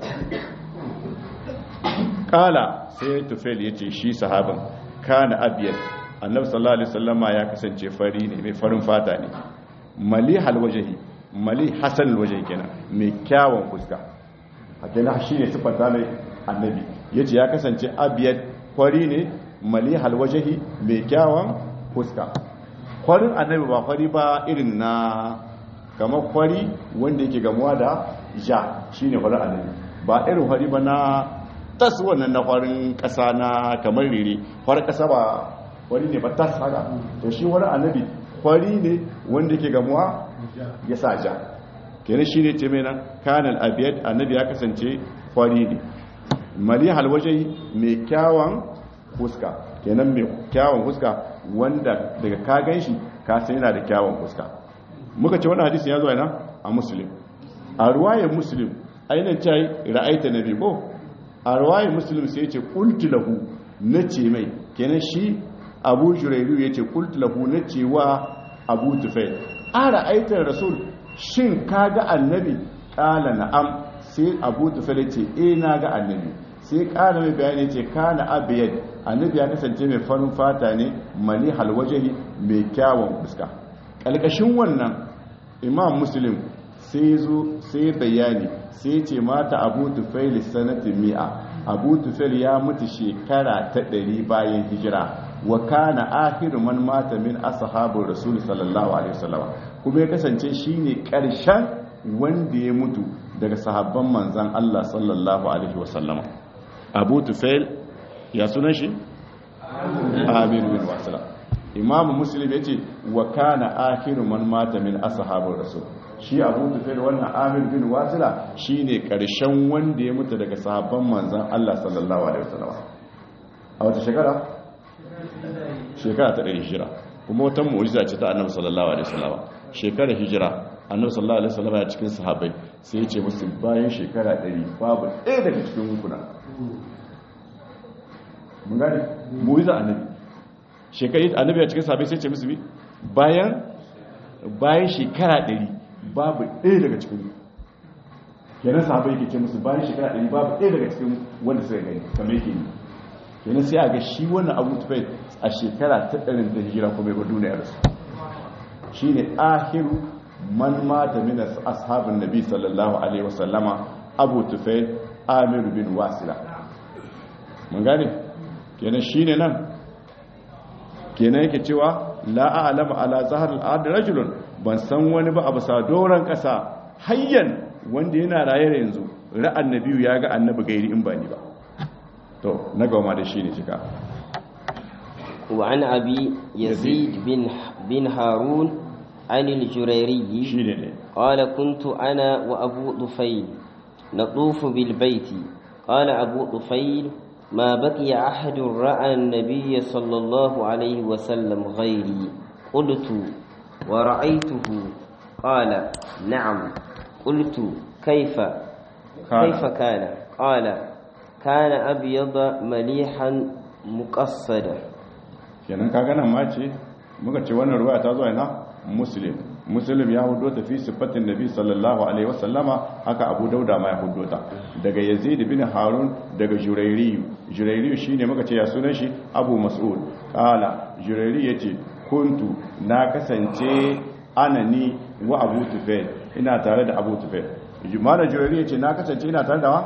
kala sai tufail ya ce shi sahaban kana abiyar annabi sallallahu alaihi wasallama ya kasance fari ne mai farin fata ne mali halwajahi mali hasan alwajhi kenan mai kyawun fuska hakina shi ne sifanta mai annabi yace ya kasance abiyar fari ne mali halwajahi mai kyawun fuska kwarin annabi ba kwari ba irin na kamar kwari wanda yake gamuwa da ja shine kwarin annabi ba irin kwari ba na tas wannan na kwarin kasa na kamar rere kwarin kasa ba kwari ne ba tas haka to shi wani annabi kwari ne wanda yake gamuwa ya sa ja kenan shine ce mai nan kanal abiyad annabi ya kasance kwari ne mali halwajai mai kyawun fuska kenan mai kyawun fuska wanda daga ka gan shi ka san yana da kyawun fuska muka ce wannan hadisi ya zo yana a muslim a ruwayar muslim ainihin cai ra'aita nabi ko a ruwayar muslim sai ce qultu lahu nace mai kenan shi abu jurayru yace qultu lahu nace wa abu tufail a ra'aitar rasul shin kaga annabi qala na'am sai abu tufail yace eh naga annabi sai ƙara mai bayani ce kana abiyad annabi ya kasance mai farin fata ne mani halwajahi mai kyawun fuska ƙalƙashin wannan imam muslim sai zo sai bayani sai ce mata abu tufail sanatin mi'a abu tufail ya mutu shekara ta ɗari bayan hijira wa kana akhiru man mata min ashabur rasul sallallahu alaihi wasallam kuma ya kasance shine ƙarshen wanda ya mutu daga sahabban manzon Allah sallallahu alaihi wasallam abu tufail ya sunan shi amir bin wasila imam muslim yace wa kana akhiru man mata min ashabir rasul shi abu tufail wannan amir bin wasila shine karshen wanda ya mutu daga sahabban manzon Allah sallallahu alaihi wasallam a wata shekara shekara ta ɗari hijira kuma wata mu'jiza ce ta annabi sallallahu alaihi wasallam shekara hijira annabi sallallahu alaihi wasallam ya cikin sahabbai sai ya ce musu bayan shekara ɗari babu ɗaya daga cikin hukuna mun gani mu'jiza annabi shekara annabi ya cikin sahabbai sai ya ce musu bi bayan bayan shekara ɗari babu ɗaya daga cikin kenan sahabbai yake ce musu bayan shekara ɗari babu ɗaya daga cikin wanda suka gani kamar yake ne kenan sai a ga shi wannan Abu Tufail a shekara ta ɗarin da hijira kuma ya duniya rasu shine ahiru man mata min ashabin nabi sallallahu alaihi wasallama Abu Tufail Amir bin Wasila mun gane kenan shine nan kenan yake cewa la a'lamu ala zahar al-ard rajulun ban san wani ba a bisa doran kasa hayyan wanda yana raye yanzu ra'an nabiyu ya ga annabi gairi in bani ba to na goma da shine cika
wa an abi yazid bin bin harun an al-jurayri
shine ne
qala kuntu ana wa abu dufayl natufu bil bayti qala abu dufayl ما بقي أحد رأى النبي صلى الله عليه وسلم غيري قلت ورأيته قال نعم قلت كيف كيف كان قال كان أبيض مليحا مقصدا
kenan kaga nan ma ce muka ce wannan ruwaya ta zo ina muslim muslim ya hudo ta fi sifatin nabi sallallahu alaihi wasallama haka abu dauda ma ya hudo ta daga yazid bin harun daga jurairi jurairi shine muka ce ya sunan shi abu mas'ud kala jurairi yace kuntu na kasance anani wa abu tufail ina tare da abu tufail jumala jurairi yace na kasance ina tare da wa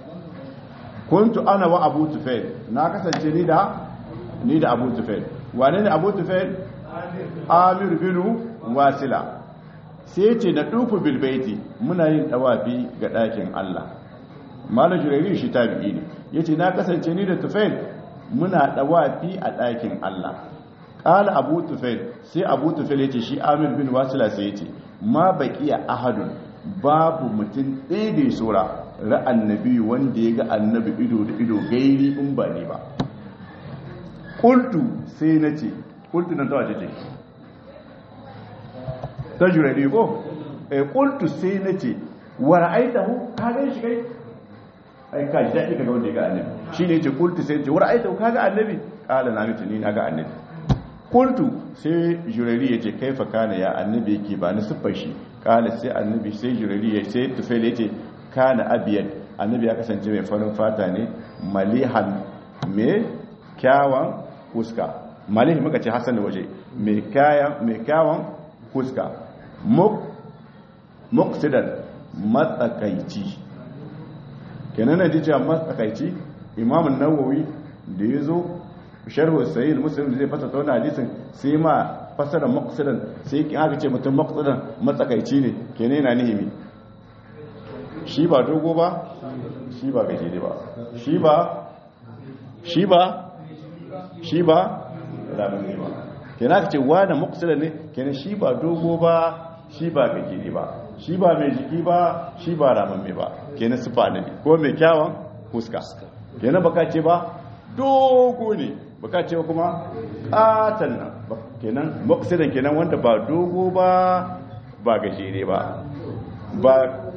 kuntu ana wa abu tufail na kasance ni da ni da abu tufail wane ne abu tufail amir bin wasila sai ce na dufu bilbaiti muna yin tawafi ga ɗakin Allah malam jurayri shi tabi'i ne yace na kasance ni da tufail muna tawafi a ɗakin Allah qala abu tufail sai abu tufail yace shi amir bin wasila sai yace ma baqiya ahadun babu mutum ɗaya da sura ra'an nabi wanda ya ga annabi ido da ido gairi in ba ne ba qultu sai nace qultu nan tawaje ce ta jurayri ko eh qultu sai nace wa ra'aitahu ka ga shi kai ai ka ji dadi kaga wanda ya ga annabi shine yace qultu sai yace wa ra'aitahu ka ga annabi qala na nace ni na ga annabi qultu sai jurayri yace kaifa kana ya annabi yake ba ni siffar shi qala sai annabi sai jurayri yace sai tufail yace kana abiyad annabi ya kasance mai farin fata ne malihan me kyawan fuska malih muka ce hasan waje mai kaya mai kyawan fuska muk muqsidan matsakaici kenan ne cewa matsakaici imam an-nawawi da yazo sharh sahih muslim zai fasa ta wannan hadisin sai ma fasara muqsidan sai kin aka ce mutum muqsidan matsakaici ne kenan yana nihimi shi ba dogo ba shi ba gajere ba shi ba shi ba shi ba ramin ba kenan aka ce wani muqsidan ne kenan shi ba dogo ba shi ba gajere ba shi ba mai jiki ba shi ba ramin ba kenan sifa ne ko mai kyawun fuska kenan baka ce ba dogo ne baka ce kuma katan nan kenan muqsidan kenan wanda ba dogo ba ba gajere ba ba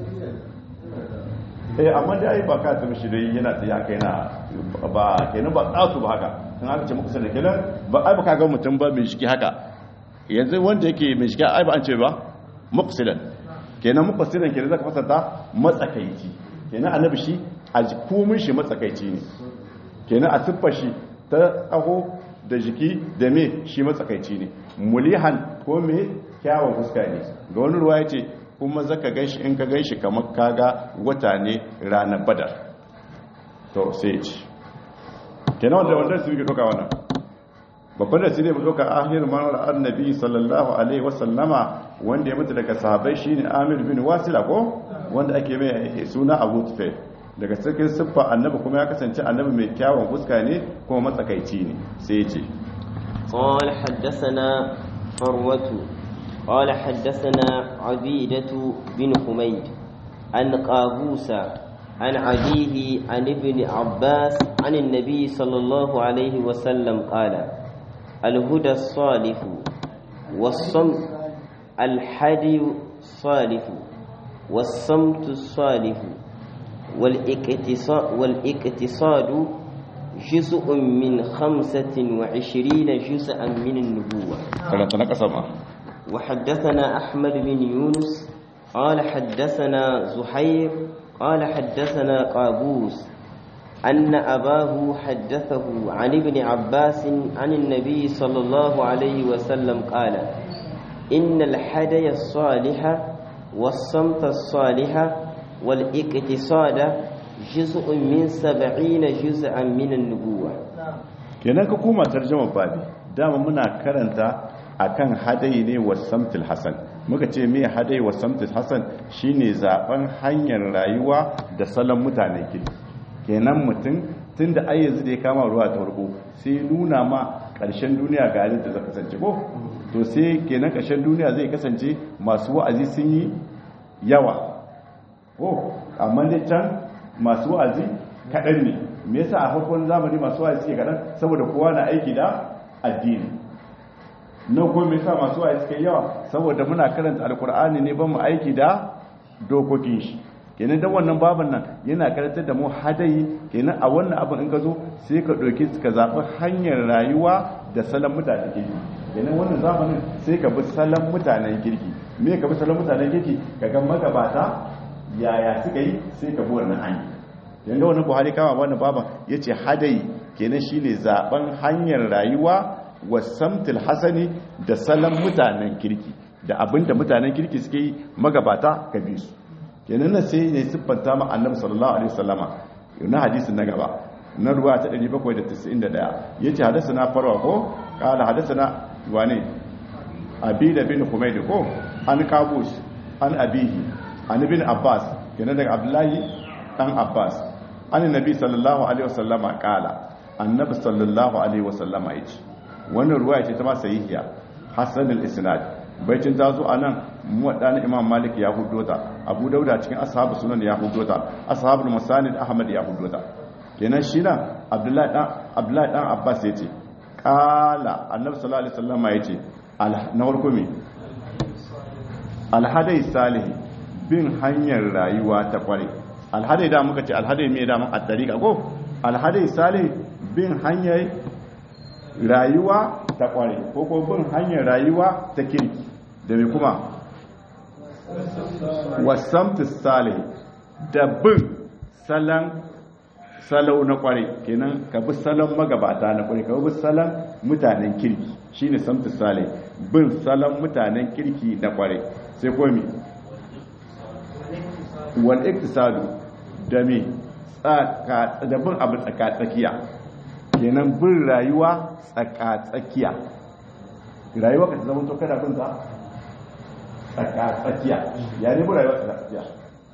eh amma dai ba ka tsimi shi dai yana tsaya kai na ba kenan ba tsasu ba haka in aka ce muqsidan kenan ba ai ba ka ga mutum ba mai shiki haka yanzu wanda yake mai shiki ai ba an ce ba muqsidan kenan muqsidan kenan zaka fasarta matsakaici kenan annabi shi a komin shi matsakaici ne kenan a siffar shi ta tsaho da jiki da me shi matsakaici ne mulihan ko me kyawun fuska ne ga wani ruwa yace kuma zaka ganshi in ka ganshi kamar kaga wata ne ranar badar to sai ce kenan wanda wanda su yi doka wannan babban da su ne mu doka ahir manar annabi sallallahu alaihi wasallama wanda ya mutu daga sahabbai shine Amir bin Wasila ko wanda ake mai suna Abu Tufail daga cikin siffa annabi kuma ya kasance annabi mai kyawun fuska ne kuma matsakaici ne sai ya ce
qala haddathana farwatu qala haddathana abidatu bin humayd an qabusa an abihi an ibn abbas an an-nabi sallallahu alayhi wa sallam qala al-huda as-salih was-sam al-hadi as-salih was-samt as-salih والاقتصاد جزء من خمسة وعشرين جزءا من النبوة وحدثنا أحمد بن يونس قال حدثنا زحير قال حدثنا قابوس أن أباه حدثه عن ابن عباس عن النبي صلى الله عليه وسلم قال إن الحدي الصالح والصمت الصالح والاقتصاد جزء من سبعين جزءا من النبوة.
kenan ka koma tarjuma babi dama muna karanta akan hadayi ne wa samtul hasan muka ce me hadayi wa samtul hasan shine zaben hanyar rayuwa da salon mutanen kirki kenan mutum tunda ai yanzu da ya kama ruwa ta farko sai nuna ma karshen duniya ga halin da zai kasance ko to sai kenan karshen duniya zai kasance masu wa'azi sun yi yawa ko amma dai can masu wa'azi kaɗan ne me yasa a farkon zamani masu wa'azi suke kaɗan saboda kowa na aiki da addini na ko me yasa masu wa'azi suke yawa saboda muna karanta alkur'ani ne ban mu aiki da dokokin shi kenan dan wannan baban nan yana karantar da mu hadayi kenan a wannan abin in ka zo sai ka ɗauki ka zaɓi hanyar rayuwa da salon mutanen kirki kenan wannan zamanin sai ka bi salon mutanen kirki me ka bi salon mutanen kirki ka ga magabata yaya suka yi sai ka bi wannan hanyar yanga wannan buhari kama wannan baban yace hadayi kenan shine zaben hanyar rayuwa wa samtul hasani da salon mutanen kirki da abinda mutanen kirki suke yi magabata ka bi su kenan nan sai ne siffanta ma annabi sallallahu alaihi wasallama na hadisin na gaba na ruwa ta ɗari bakwai da tis'in da ɗaya yace hadathana farwa ko qala hadathana wane abida bin humayd ko an qabus an abihi an ibn abbas kenan daga abdullahi dan abbas an nabi sallallahu alaihi wasallama qala annabi sallallahu alaihi wasallama yace wannan ruwaya ce ta ma sahihiya hasan al-isnad baitin ta zo anan muwaddan imam malik ya hudota abu dauda cikin ashabu sunan ya hudota ashabul masanid ahmad ya hudota kenan shi nan abdullahi dan abdullahi dan abbas yace qala annabi sallallahu alaihi wasallama yace na farko me al-hadai salih bin hanyar rayuwa ta kware alhadai da muka ce alhadai mai daman a tariƙa ko alhadai salih bin hanyar rayuwa ta kware ko ko bin hanyar rayuwa ta kirki da mai kuma wasamtu salih da bin salon salau na kware kenan ka bi salon magabata na kware ka bi salon mutanen kirki shine samtu salih bin salon mutanen kirki na kware sai komi wal iktisadu da me tsaka da bin abu tsaka tsakiya kenan bin rayuwa tsaka tsakiya rayuwa ka zama to kana bin ta tsaka tsakiya ya ne bin rayuwa tsaka tsakiya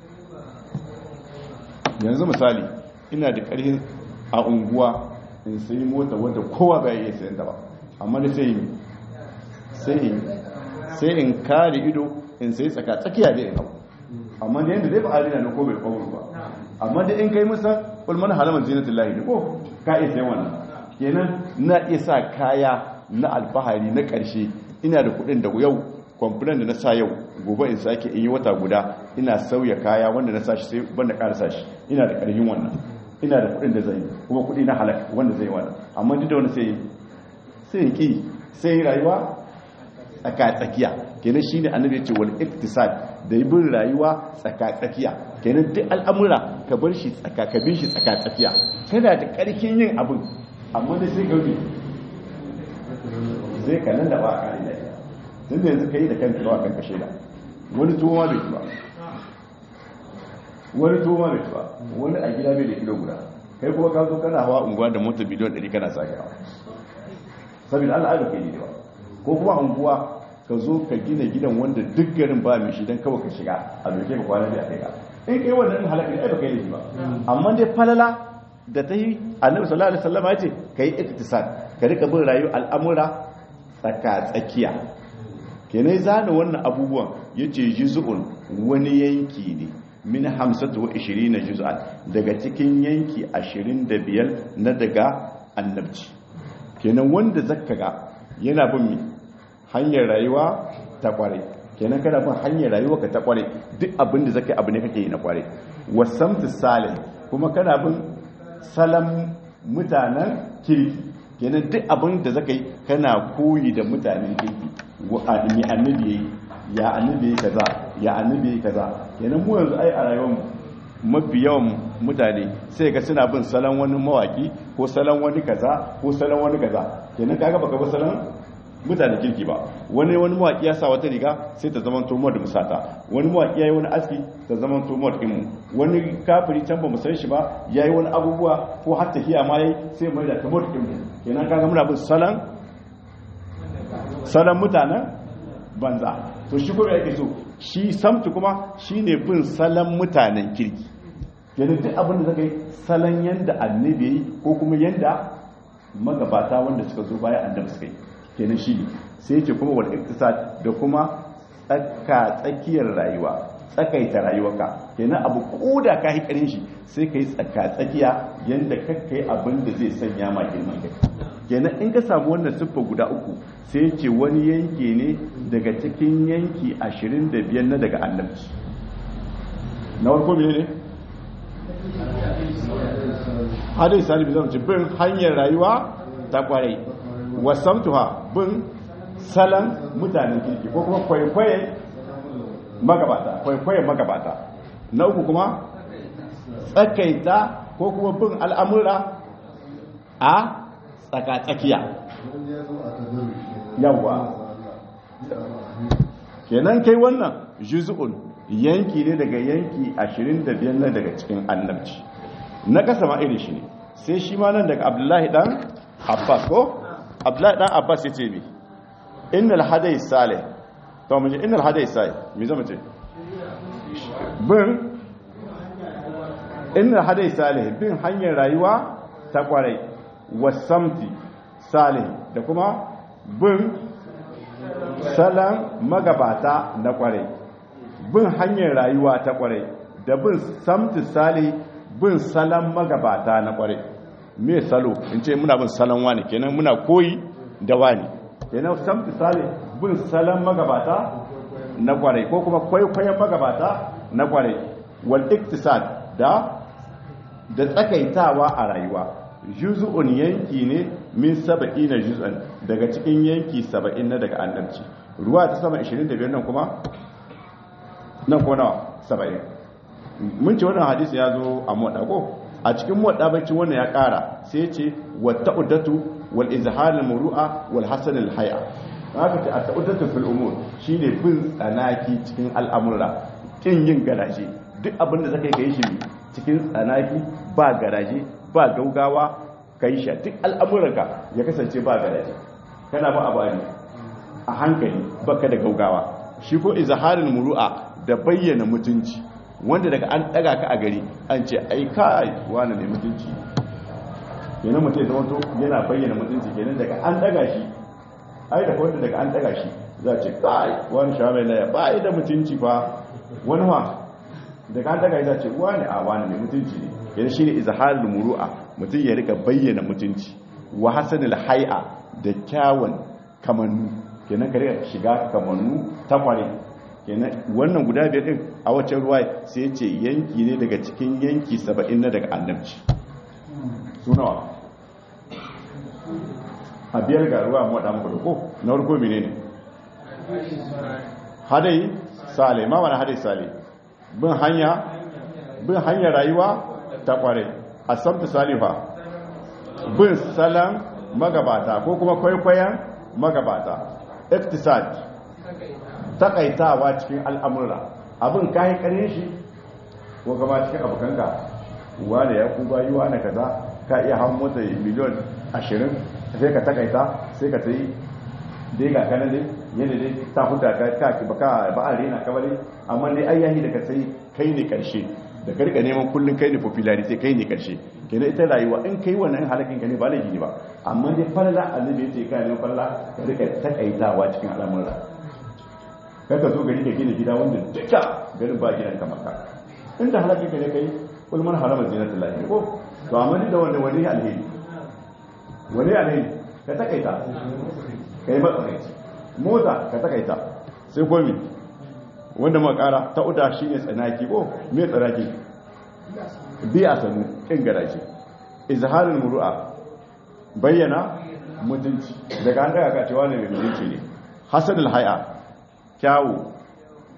yanzu misali ina da ƙarfin a unguwa in sai mota wanda kowa bai iya sayan ta ba amma da sai sai sai in kare ido in sai tsaka tsakiya da in hau amma da yadda zai ba arina na ko bai kawo ba amma da in kai musa ulman halaman zinatul lahi ne ko ka iya sai wannan kenan na iya sa kaya na alfahari na karshe ina da kudin da yau complain da na sa yau gobe in sake in yi wata guda ina sauya kaya wanda na sashi sai banda ƙara sashi ina da ƙarfin wannan ina da kudin da zai kuma kudi na halak wanda zai wannan amma duk da wani sai sai ki sai rayuwa tsaka tsakiya kenan shine annabi ya ce wal iktisad da bin rayuwa tsaka tsakiya kenan duk al'amura ka bar shi tsaka ka bin shi tsaka tsakiya kana da karkin yin abin amma da sai gaudi zai kallon da ba a kare da tun da yanzu kai da kanka ba kanka shaida wani tuwo ma bai ci ba wani tuwo ma bai ci ba wani a gida bai da kilo guda kai kuma ka zo kana hawa unguwa da mota biliyon ɗari kana sakawa saboda Allah ai ba kai ne ba ko kuma unguwa ka zo ka gina gidan wanda duk garin ba mai shi don kawai ka shiga a doke ka kwana da kai ka in kai wannan halaka ne ai ba kai ne ba amma dai falala da ta yi annabi sallallahu alaihi wasallam ya ce kai iktisad ka rika bin rayu al'amura tsaka tsakiya kenai zana wannan abubuwan yace juz'un wani yanki ne min hamsatu wa ishirina juz'an daga cikin yanki ashirin da biyar na daga annabci kenan wanda zakka ga yana bin mi hanyar rayuwa ta kware kenan kana bin hanyar rayuwa ka ta kware duk abin da zaka yi abu ne kake yi na kware wasamtu salih kuma kana bin salam mutanen kirki kenan duk abin da zaka yi kana koyi da mutanen kirki wa annabi annabi ya annabi kaza ya annabi kaza kenan mu yanzu ai a rayuwar mu mafi yawan mutane sai ga suna bin salon wani mawaki ko salon wani kaza ko salon wani kaza kenan kaga baka bi salon mutane kirki ba wani wani mawaki ya sa wata riga sai ta zama tomar da musata wani mawaki yayi wani aski ta zama tomar din mu wani kafiri can ba mu san shi ba yayi wani abubuwa ko har tafiya ma yayi sai mai da tomar din mu kenan kaga muna bin salon salon mutanen banza to shi kuma yake so shi samtu kuma shine bin salon mutanen kirki kenan duk abin da zaka yi salon yanda annabi yayi ko kuma yanda magabata wanda suka zo bayan annabi suka yi kenan shi sai yake kuma wal iktisad da kuma tsaka tsakiyar rayuwa tsakaita rayuwarka kenan abu koda ka yi karin shi sai kai tsaka tsakiya yanda kakkai abin da zai sanya ma girman kai kenan in ka samu wannan siffa guda uku sai yake wani yanki ne daga cikin yanki ashirin da biyar na daga annabci na farko mene ne hadai salibi zama ci bin hanyar rayuwa ta kwarai wasamtuha bin salon mutanen kirki ko kuma kwaikwaye magabata kwaikwaye magabata na uku kuma tsakaita ko kuma bin al'amura a tsakatsakiya yawa kenan kai wannan juz'un yanki ne daga yanki ashirin da biyar na daga cikin annabci na kasa ma irin shi ne sai shi ma nan daga abdullahi dan abbas ko abdullahi dan abbas ya ce mi innal hadai salih to mun ji innal hadai salih me zama ce bin innal hadai salih bin hanyar rayuwa ta kwarai wasamti salih da kuma bin salan magabata na kwarai bin hanyar rayuwa ta kwarai da bin samti salih bin salan magabata na kwarai me salo in ce muna bin salon wani kenan muna koyi da wani kenan samti salih bin salan magabata na kwarai ko kuma kwaikwayon magabata na kwarai wal iktisad da da tsakaitawa a rayuwa juz'un yanki ne min saba'ina juz'an daga cikin yanki saba'in na daga annabci ruwa ta sama ashirin da biyar nan kuma nan kuma nawa saba'in mun ce wannan hadisi ya zo a muwadda ko a cikin muwadda bacci wannan ya kara sai ya ce wa ta'uddatu wal izhar al muru'a wal hasan al hay'a haka ce a ta'uddatu fil umur shine bin tsanaki cikin al'amura kin yin garaje duk abin da zaka yi shi cikin tsanaki ba garaje ba gaugawa kai shi duk al'amuranka ya kasance ba garaje kana ba abu a hankali baka da gaugawa shi ko izharul muru'a da bayyana mutunci wanda daga an daga ka a gari an ce ai kai wani mai mutunci kenan mutum ya zama yana bayyana mutunci kenan daga an daga shi ai da wanda daga an daga shi za ce kai wani shamai laya ba ai da mutunci fa wani wa daga an daga shi za ce wani a wani mai mutunci ne kenan shine izharul muru'a mutum ya rika bayyana mutunci wa hasanul hay'a da kyawun kamannu kenan ka rika shiga kamannu ta kware kenan wannan guda biyar din a wacce ruwa sai ya ce yanki ne daga cikin yanki saba'in na daga annabci sunawa a biyar ga ruwa mu da muku da ko na farko menene hadai sale ma wani hadai sale bin hanya bin hanya rayuwa ta kware asabtu salifa bin salam magabata ko kuma kwaikwayon magabata iktisad takaitawa cikin al'amura abin kayi kare shi ko gaba cikin abokanka wane ya kuba yi wane kaza ka iya hau mota miliyon ashirin sai ka takaita sai ka tsaye dai ga kanan dai yadda dai ta huta ka baka ba a rena kabari amma dai ayyahi da ka sai kai ne karshe da ka rika neman kullum kai ne popularity kai ne karshe kenan ita rayuwa in kai wannan halakin ka ne ba laifi ne ba amma dai falala annabi ya ce ka ne falala ka rika takaitawa cikin al'amura kaka zo gari ka gina gida wanda duka garin ba gidan kamar ka inda halakin ka ne kai kulman harama zinatul lahi ko to amma da wanda wani alheri wani alheri ka takaita kai matsakaici mota ka takaita sai komi wanda makara ta uda shine tsanaki ko me tsanaki bi a sanu kin garaje izharul muru'a bayyana mutunci daga an daga ka cewa ne mai mutunci ne hasanul hay'a kyawu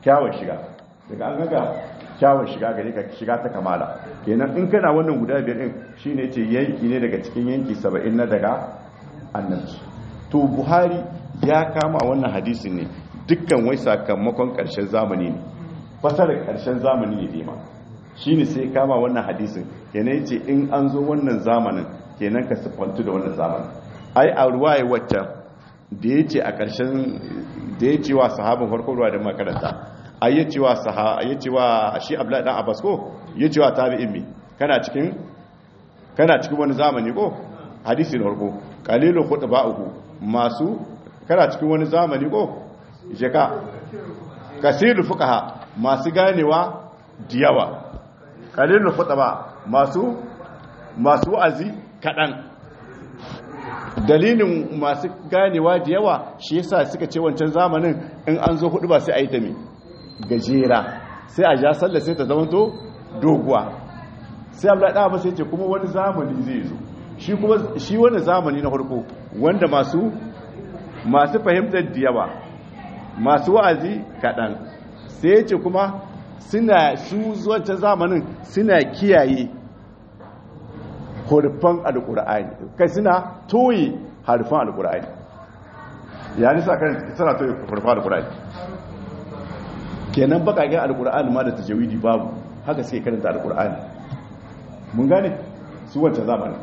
kyawun shiga daga an gaga kyawun shiga gare ka shiga ta kamala kenan in kana wannan guda biyar din shine yace yanki ne daga cikin yanki saba'in na daga annabci to Buhari ya kama wannan hadisin ne dukkan wai sakamakon karshen zamani ne fasarar karshen zamani ne dai ma shine sai kama wannan hadisin kenan yace in an zo wannan zamanin kenan ka sifantu da wannan zamanin ai a ruwaye wacce da yace a karshen da yace wa sahabban farko ruwa da makaranta ai yace wa sahaba yace wa shi Abdullahi dan Abbas ko yace wa tabi'in mi kana cikin kana cikin wani zamani ko hadisi na farko qalilu khutba'uhu masu kana cikin wani zamani ko jeka kasiru fuqaha masu ganewa diyawa qalilul khutba masu masu azi kadan dalilin masu ganewa diyawa shi yasa suka ce wancan zamanin in an zo hudu ba sai ayi ta mi gajera sai a ja sallah sai ta zama to doguwa sai Abdullahi da ba sai ce kuma wani zamani zai zo shi kuma shi wani zamani na farko wanda masu masu fahimtar diyawa masu wa'azi kaɗan sai ce kuma suna su zuwanta zamanin suna kiyaye harfan alƙur'ani kai suna toye harfan alƙur'ani ya nisa kan suna toye harfan alƙur'ani kenan bakagen alƙur'ani ma da tajawidi babu haka sai karanta alƙur'ani mun gane su wancan zamanin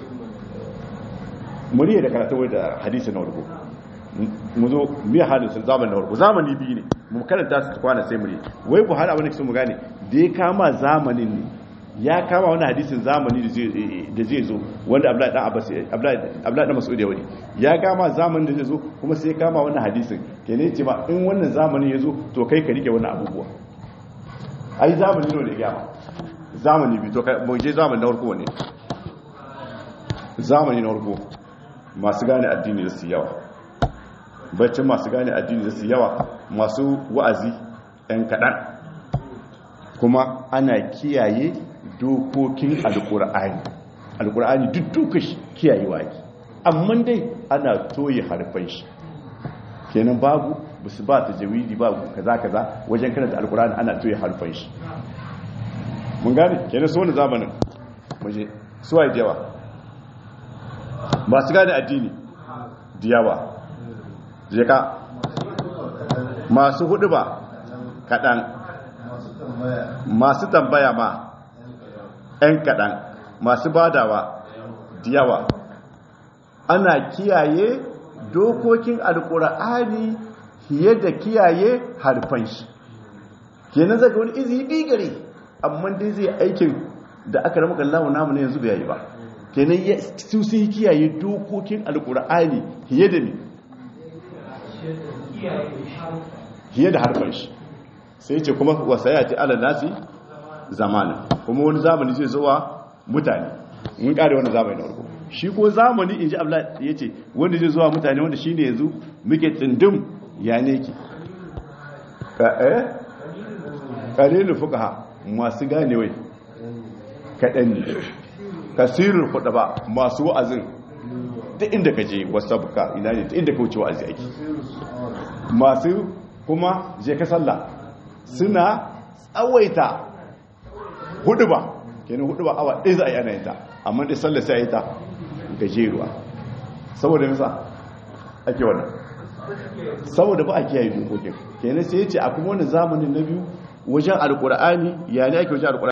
muriya da karatu da hadisi na warko mu zo miya halin sun zamani na warko zamani biyu ne mu karanta su kwana sai muriya wai buhari abin da kisan mu gane da ya kama zamanin ne ya kama wani hadisin zamani da zai zo wanda abdullahi dan abbas abdullahi dan mas'ud ya wani ya kama zamanin da zai zo kuma sai ya kama wannan hadisin kenan ce ma in wannan zamanin ya zo to kai ka rike wannan abubuwa ai zamani ne da ya kama zamani bi to mu je zamani na warko ne zamani na warko masu gane addini da su yawa baccin masu gane addini da su yawa masu wa'azi ɗan kaɗan kuma ana kiyaye dokokin alƙur'ani alƙur'ani duk duka kiyaye waki amma dai ana toye harfan shi kenan babu basu ba ta jawidi babu kaza kaza wajen karanta alƙur'ani ana toye harfan shi mun gane kenan su wani zamanin muje su waye jawa masu gane addini diyawa jeka masu hudu ba kaɗan masu tambaya ma ‘yan kaɗan masu badawa diyawa ana kiyaye dokokin alƙur'ani fiye da kiyaye harfan shi kenan zaka wani izi bigare amma dai zai aikin da aka ramu kallahu namu ne yanzu bai yi ba kenan ya su sai kiyaye dokokin alƙur'ani fiye da ni fiye da harfan shi sai ce kuma wasaya ce ala nasi zamanin kuma wani zamani zai zuwa mutane mun kare wani zamani na farko shi ko zamani inji Abdullahi yace wanda zai zuwa mutane wanda shine yanzu muke tsindin ya ne ki ka eh qalilu fuqaha masu gane wai kadan ne kasirul khutba masu wa'azin duk inda kaje wasabka ina ne inda ka wuce wa'azi ake masu kuma je ka sallah suna tsawaita hudu ba kenan hudu ba awa ɗaya za a yi ana yin ta amma da sallar sai a yi ta gajeruwa saboda nisa ake wannan saboda ba a kiyaye dokokin kenan sai ya ce a kuma wani zamanin na biyu wajen alkur'ani ya ne ake wajen alkur'ani